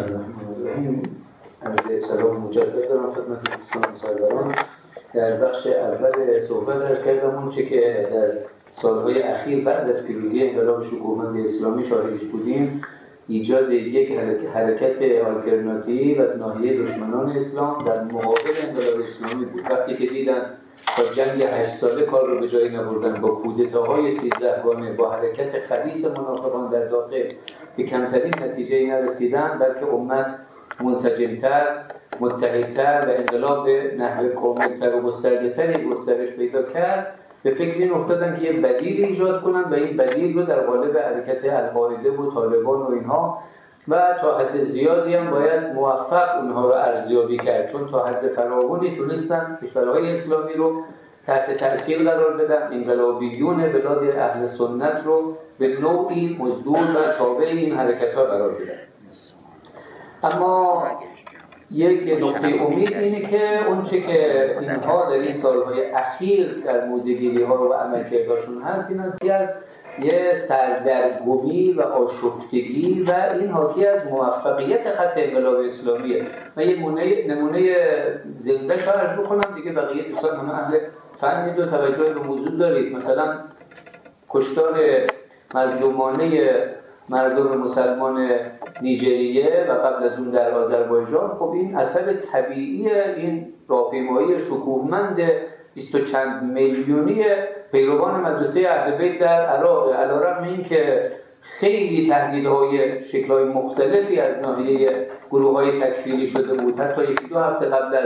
عرض سلام مجدد دارم خدمت دوستان مسلمانان. در بخش اول صحبت عرض کردم اون چه که در سالهای اخیر بعد از پیروزی انقلاب شکوهمند اسلامی شاهدش بودیم، ایجاد یک حرکت آلترناتیو از ناحیه دشمنان اسلام در مقابل انقلاب اسلامی بود. وقتی که دیدن تا جنگ 8 ساله کار رو به جایی نبردن، با کودتاهای 13 گانه، با حرکت خبیث منافقان در داخل که کمترین نتیجه‌ای نرسیدن، بلکه امت منسجم‌تر، متحدتر و انقلاب به نحو کامل‌تر و گسترده‌تری گسترش پیدا کرد، به فکر این افتادن که یه بدیل ایجاد کنن و این بدیل رو در قالب حرکت القاعده و طالبان و اینها و تا حد زیادی هم باید موفق اونها رو ارزیابی کرد، چون تا حد فراوانی تونستن کشورهای اسلامی رو تحت تأثیر قرار بدن، انقلابیون بلاد اهل سنت رو به نوعی مزدور و تابع این حرکت‌ها قرار بدن. اما یک نقطه امید اینه که اون چه که اینها در این سالهای اخیر در موزه‌گیری‌ها و عملکردشون هست، این حاکی از یه سردرگمی و آشفتگی و این حاکی از موفقیت خط انقلاب اسلامیه. من یه نمونه زنده شارژ بکنم دیگه، بقیه دوستان همه اهل فهمید و توجه به موضوع دارید. مثلا کشتار مظلومانه مردم مسلمان نیجریه و قبل از اون در آذربایجان، خب این اثر طبیعی این راهپیمایی شکوهمند 20 و چند میلیونی پیروان مدرسه اهل بیت در عراق، علیرغم اینکه خیلی تهدیدهای شکل‌های مختلفی از ناحیه گروه‌های تکفیری شده بود، حتی 1-2 هفته قبل از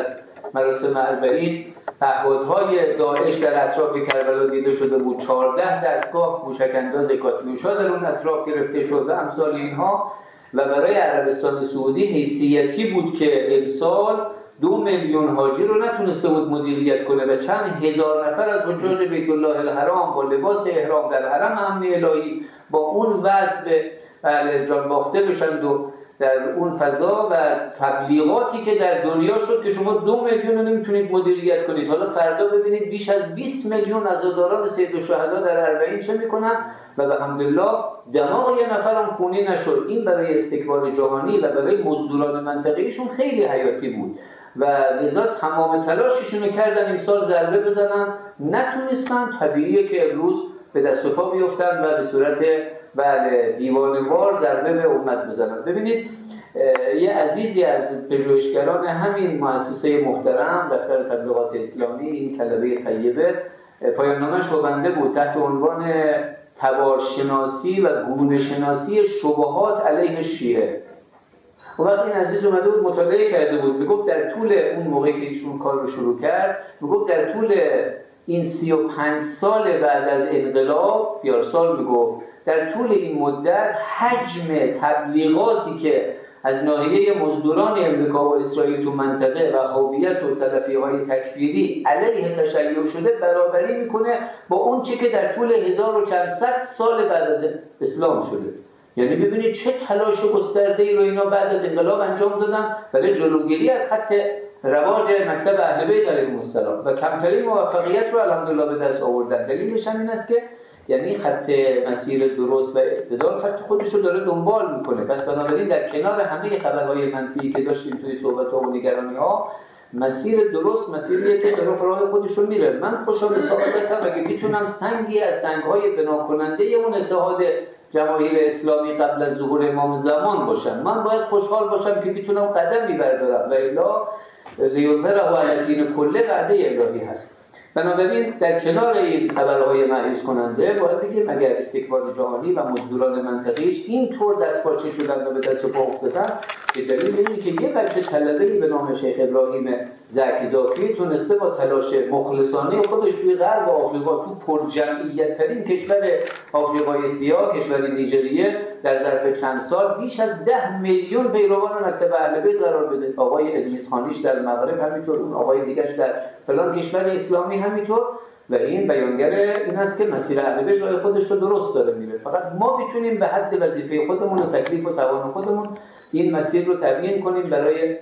مراسم اربعین پهپادهای داعش در اطراف کربلا دیده شده بود، 14 دستگاه موشک‌انداز کاتیوشا در اون اطراف گرفته شد و امثال اینها. و برای عربستان سعودی حیثیتی بود که امسال 2 میلیون حاجی رو نتونسته بود مدیریت کنه و چند هزار نفر از حجاج بیت الله الحرام با لباس احرام در حرم امن الهی با اون وضع به جان باخته بشن و در اون فضا و تبلیغاتی که در دنیا شد که شما 2 میلیون رو نمیتونید مدیریت کنید. حالا فردا ببینید بیش از 20 میلیون عزاداران سید الشهدا در اربعین چه میکنن و الحمدلله دماغ یه نفرم خونی نشد. این برای استکبار جهانی و برای مزدوران منطقه‌ایشون خیلی حیاتی بود و لذا تمام تلاششون کردن امسال ضربه بزنن، نتونستن. طبیعیه که امروز به دست و پا بیفتن و به صورت دیوانه‌وار ضربه به امت بزنن. ببینید یه عزیزی از پژوهشگران همین مؤسسه محترم دفتر تبلیغات اسلامی، این طلبه طیبه، پایان‌نامه‌اش رو بنده بود تحت عنوان تبارشناسی و گونه‌شناسی شبهات علیه شیعه. و وقتی این عزیز اومده بود مطالعه کرده بود، میگفت در طول اون موقعی که ایشون کار رو شروع کرد، میگفت در طول این 35 سال بعد از انقلاب، پیارسال میگفت در طول این مدت حجم تبلیغاتی که از ناحیه مزدوران امریکا و اسرائیل تو منطقه و هویت و سلفی‌های تکفیری علیه تشیع شده برابری میکنه با اون چی که در طول 1400 سال بعد از اسلام شده. یعنی ببینید چه تلاش گسترده‌ای رو اینا بعد از انقلاب انجام دادن برای جلوگیری از خط رواج مکتب اهل بیت علیهم السلام و کمترین موفقیت رو الحمدلله به دست آوردن. دلیلش این است که یعنی خط مسیر درست و اعتدال خط خودش رو داره دنبال میکنه. پس بنابراین در کنار همه خبرهای منفی که داشتیم توی صحبت‌ها و نگرانی‌ها، مسیر درست مسیریه که در راه خودش رو میره. من خوشحال سعادتم اگه میتونم سنگی از سنگ‌های بناکننده اون اتحاد جماهیر اسلامی قبل از ظهور امام زمان باشم. من باید خوشحال باشم که میتونم قدمی بردارم و الا لیظهره علی الدین کله وعده الهی هست. بنابراین در کنار این خبرهای مایوس کننده باید بگیم اگر استکبار جهانی و مزدوران منطقه‌ایش اینطور دستپاچه شدن و به دست و پا افتادن، به دلیل اینه که یه بچه طلبه‌ای به نام شیخ ابراهیم زکزاکی تونسته با تلاش مخلصانه خودش توی غرب آفریقا، تو پرجمعیت ترین کشور آفریقای سیاه، کشور نیجریه، در ظرف چند سال بیش از 10 میلیون پیروان مکتب اهل بیت قرار بده. آقای ادریس خانیش در مغرب همینطور، اون آقای دیگه‌اش در فلان کشور اسلامی همینطور. و این بیانگر این است که مسیر اهل بیت راه خودش رو درست داره میره. فقط ما میتونیم به حد وظیفه خودمون و تکلیف و توان خودمون این مسیر رو تبیین کنیم برای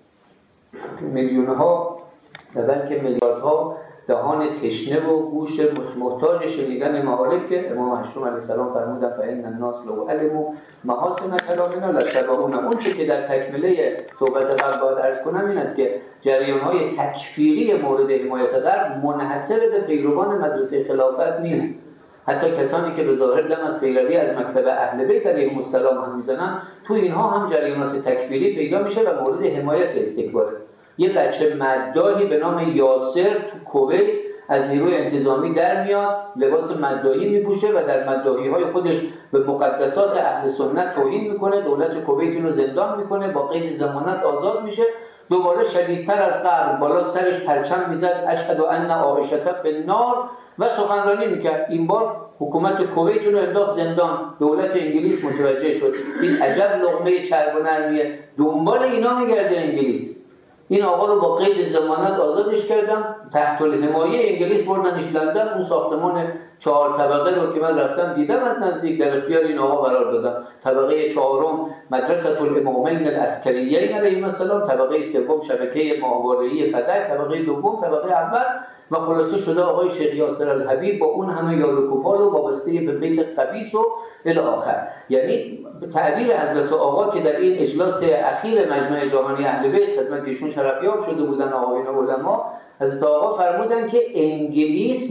میلیون‌ها و بلکه میلیاردها دهان تشنه و گوش محتاج شنیدن معارف که امام هشتم علیه السلام فرمودن فإن الناس لو علموا محاسن کلامنا لاتبعونا. اون چیزی که در تکمله صحبت قبل باید عرض کنم این است که جریان‌های تکفیری مورد حمایت غرب منحصر به پیروان مدرسه خلافت نیست. حتی کسانی که به ظاهر لم از پیروی از مکتب اهل بیت علیهم السلام هم میزنن، تو اینها هم جریانات تکفیری پیدا میشه و مورد حمایت استکباره. یه بچه مداحی به نام یاسر تو کویت از نیروی انتظامی در میاد، لباس مداحی میپوشه و در مداحی‌های خودش به مقدسات اهل سنت توهین میکنه. دولت کویت اینو زندان میکنه، با قید ضمانت آزاد میشه. دوباره شدیدتر از قبل بالا سرش پرچم میزد اشهد ان عایشه بالنار و سخنرانی میکرد. این بار حکومت کویت رو انداخت زندان. دولت انگلیس متوجه شد این عجب لقمه چرب و نرمیه، دنبال اینا میگرده انگلیس. این آقا رو با قید ضمانت آزادش کردم، تحت الحمایه انگلیس بردنش لندن. اون ساختمان 4 طبقه رو که من رفتم دیدم از نزدیک، در اختیار این آقا قرار دادم. طبقه 4 مدرسه الامامین العسکریین علیهم السلام، طبقه 3 شبکه ماهواره‌ای فدک، طبقه 2 طبقه اول و خلاصه شده آقای شیخ یاسر الحبیب با اون همه یار و کوپال و وابسته به بیت قبیس و الی آخر. یعنی تعبیر حضرت آقا که در این اجلاس اخیر مجمع جهانی اهل بیت خدمت ایشون شرفیاب شده بودن آقایان علما، حضرت آقا فرمودن که انگلیس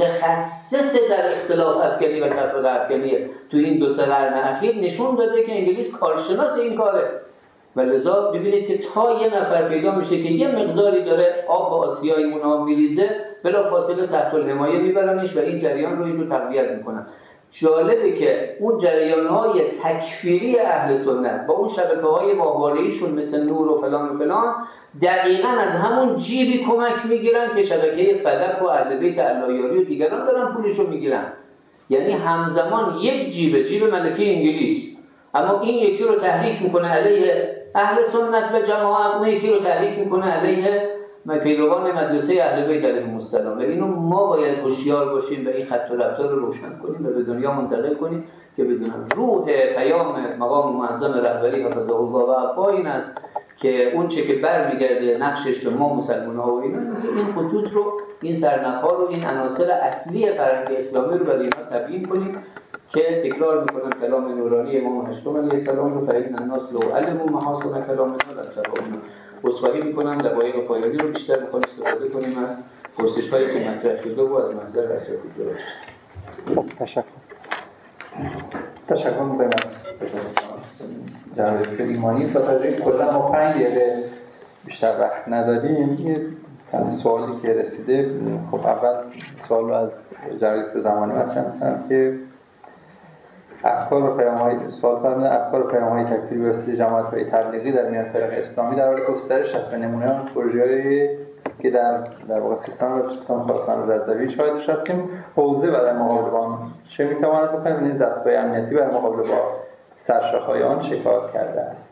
متخصص در اختلاف افکنی و تفرقه افکنیه. تو این 2 قرن اخیر نشون داده که انگلیس کارشناس این کاره. و لذا ببینید که تا یه نفر پیدا میشه که یه مقداری داره آب به آسیای اونها میریزه، بلا فاصله تحت الحمایه میبرنش و این جریان رو اینجور تقویت میکنن. جالبه که اون جریان‌های تکفیری اهل سنت با اون شبکه‌های ماهواره‌ایشون مثل نور و فلان دقیقاً از همون جیبی کمک میگیرن که شبکه فلک و اهل بیت اللهیاری و دیگران دارن پولشو میگیرن. یعنی همزمان یک جیب ملکه انگلیس، اما این یکی رو تحریک میکنه علیه اهل سنت و جماعت، اون یکی رو تحریک میکنه علیه پیروان مدرسه اهل بیت علیهم السلام. و اینو ما باید هوشیار باشیم و این خط و رفتار رو روشن کنیم و به دنیا منتقل کنیم که بدونن روح پیام مقام معظم رهبری حفظه الله و عفا این است که اون چه که برمیگرده نقشش به ما مسلمان‌ها و اینا، این خطوط رو، این سرنخ‌ها رو، این عناصر اصلی فرهنگ اسلامی رو برای اینا تبیین کنیم که تکرار میکنم کلام نورانی امام هشتم علیه السلام رو فإن الناس لو علموا محاسن کلامنا لاتبعونا. عذرخواهی میکنم دقایق پایانی رو بیشتر میخوام استفاده کنیم از پرسش‌هایی که مطرح شده و از منظر اساتید درست.
تشکر میکنم از جناب دکتر ایمانی. با توجه کلا ما 5 دقیقه بیشتر وقت نداریم، یه چند سوالی که رسیده، خب اول سوال رو از جناب دکتر زمانی مطرح میکنم که افکار و پیام‌های تکفیری و وسیله جماعت‌های تبلیغی در میان فرق اسلامی در حال گسترش است و نمونه پروژه‌ای که در واقع سیستان و بلوچستان خراسان و رضوی شاهدش هستیم حوزه برای مقابله با آن چه می‌تواند بکنه؟ این دستگاه امنیتی برای مقابله با سرشاخه‌های آن چه کار کرده است؟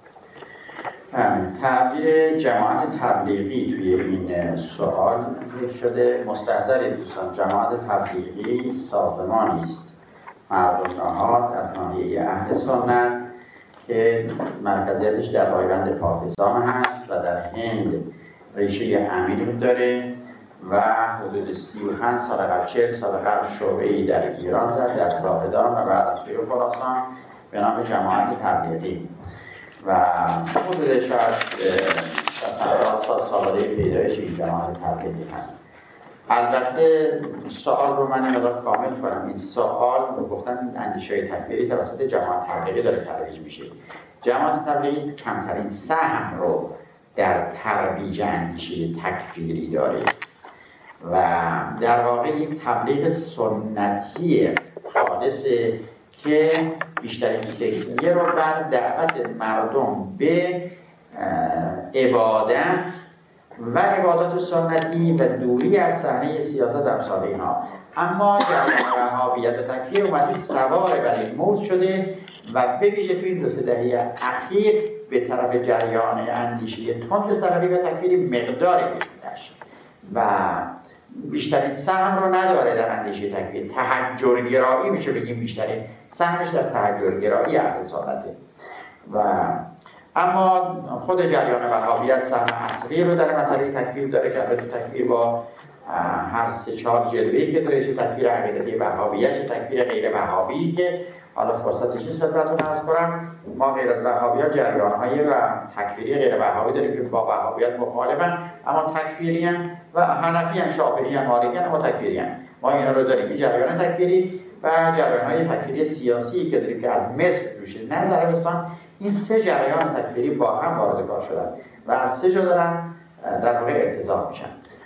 تعبیر جماعت تبلیغی توی این سوال شده مستحضر دوستان. جماعت تبلیغی سازمانی است مردم نهاد از ناحیه اهل سنت که مرکزیتش در پایبند پاکستان هست و در هند ریشه عمیق داره و حدود 35 سال قبل 40 سال قبل شعبه‌ای در ایران در زاهدان و بعد توی خراسان به نام جماعت تبلیغی و حدود شاید 70 سال سابقه پیدایش این جماعت تبلیغی هست. البته سوال رو من مقدار کامل کنم. این سوال گفتن اندیشه تکفیری توسط جماعت تبلیغی داره ترویج میشه. جماعت تبلیغی کمترین سهم رو در ترویج اندیشه تکفیری داره و در واقع این تبلیغ سنتی خالصه که بیشترین تکنیه رو بر دعوت مردم به عبادت و عبادات سنتی و دوری از صحنه سیاست امثال اینها. اما جریان وهابیت و تکفیر اومده سوار بر این موج شده و به ویژه توی این 2 دهه اخیر به طرف جریان اندیشه تند سلفی و تکفیری مقداری بیشترش و بیشترین سهم رو نداره در اندیشه تکفیر. تحجرگرایی میشه بگیم بیشترین سهمش در تحجرگرایی اهل سنته و اما خود جریان وهابیت سهم اصلی رو در مسئله تکفیر داره که البته تکفیر با هر 3-4 جلوه‌ای که داره، چه تکفیر عقیدتی وهابیت، چه تکفیر غیر وهابی که حالا فرصتش نیست خدمتتون عرض کنم. ما غیر از وهابیت جریان‌های و تکفیری غیر وهابی داریم که با وهابیت مخالفن اما تکفیری‌ان و حنفی‌ان، شافعی‌ان، مالکی‌ان اما تکفیری‌ان. ما اینا رو داریم. این جریان تکفیری و جریان‌های تکفیری سیاسی که داریم که از مصر روشه نه عربستان، این 3 جریان تکفیری با هم وارد کار شدن و از 3 جا دارن در واقع ارتزاق میشن.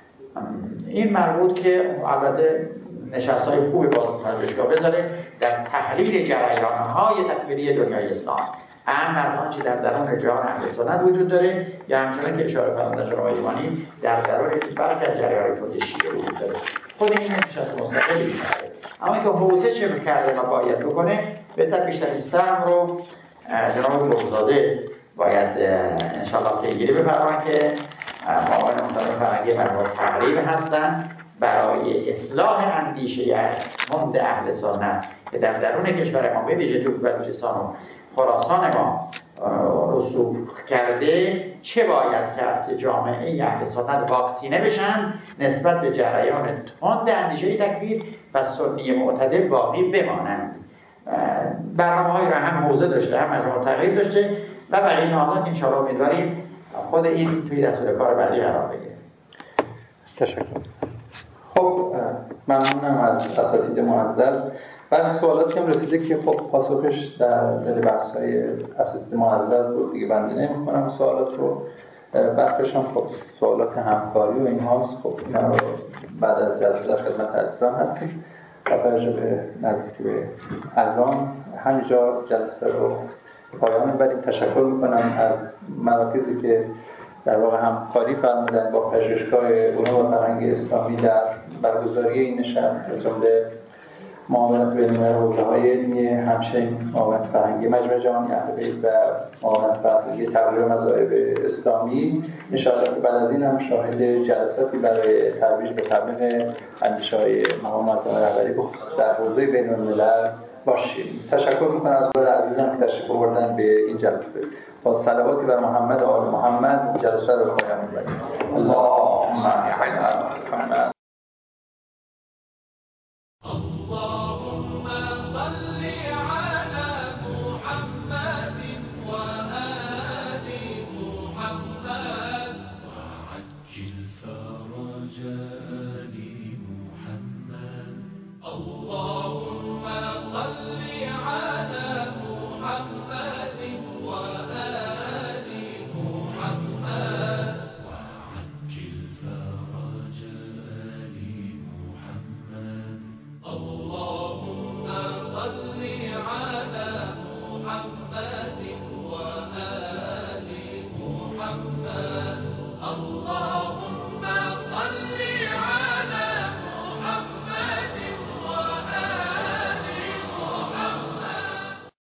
این مربوط که البته نشست‌های خوبی باز پژوهشگاه بذاره در تحلیل جریان‌های تکفیری دنیای اسلام، اهم از آنچه در درون جهان اهل سنت وجود داره یا همچنان که اشاره فرمودن جناب ایمانی در درون برخی از جریان‌های توده شیعه وجود داره. خود این نشست مستقلی می‌کنه. اما اینکه حوزه چه می‌کرده و باید بکنه، بهتر بیشترین سهم رو جناب بغدادی باید انشاءالله پیگیری بفرمایند که معاون محترم فرهنگی مرحوم تقریب هستن برای اصلاح اندیشه تند اهل سنت که در درون کشور ما به ویژه تو بلوچستان و خراسان ما رسوخ کرده چه باید کرد که جامعه اهل سنت واکسینه بشن نسبت به جریان تند اندیشه تکفیر و سنی معتدل باقی بمانند. برنامه‌های را هم حوزه داشته هم مجموعه تغییر داشته و بقیه نهادات انشاءالله امیدواریم خود این توی دستور کار بعدی قرار بگیره.
تشکر. خب ممنونم از اساتید معزز. بعد سوالاتی هم رسیده که خب پاسخش در بحث‌های اساتید معزز بود دیگه، بنده نمی‌کنم سوالات رو. بحثش هم خب سوالات همکاری و اینهاست. خب اینا رو بعد از جلسه در خدمت عزیزان هستیم. با توجه به نزدیک به اذان همینجا جلسه رو پایان می‌بریم. تشکر می‌کنم از مراکزی که در واقع همکاری فرمودن با پژوهشگاه علوم و فرهنگ اسلامی در برگزاری این نشست، از جمله معاونت بین‌الملل حوزه‌های علمی، همچنین معاونت فرهنگی مجمع جهانی اهل بیت و معاونت فرهنگی تقویت مذاهب اسلامی. ان شاءالله که بعد از این هم شاهد جلساتی برای ترویج به تبلیغ اندیشه‌های مقام معظم رهبری بخصوص در حوزه بین‌الملل باشیم. تشکر می‌کنم از دوستان عزیزم که تشریف آوردن به این جلسه. با صلواتی بر محمد و آل محمد جلسه رو پایان می‌بریم. اللهم صل علی محمد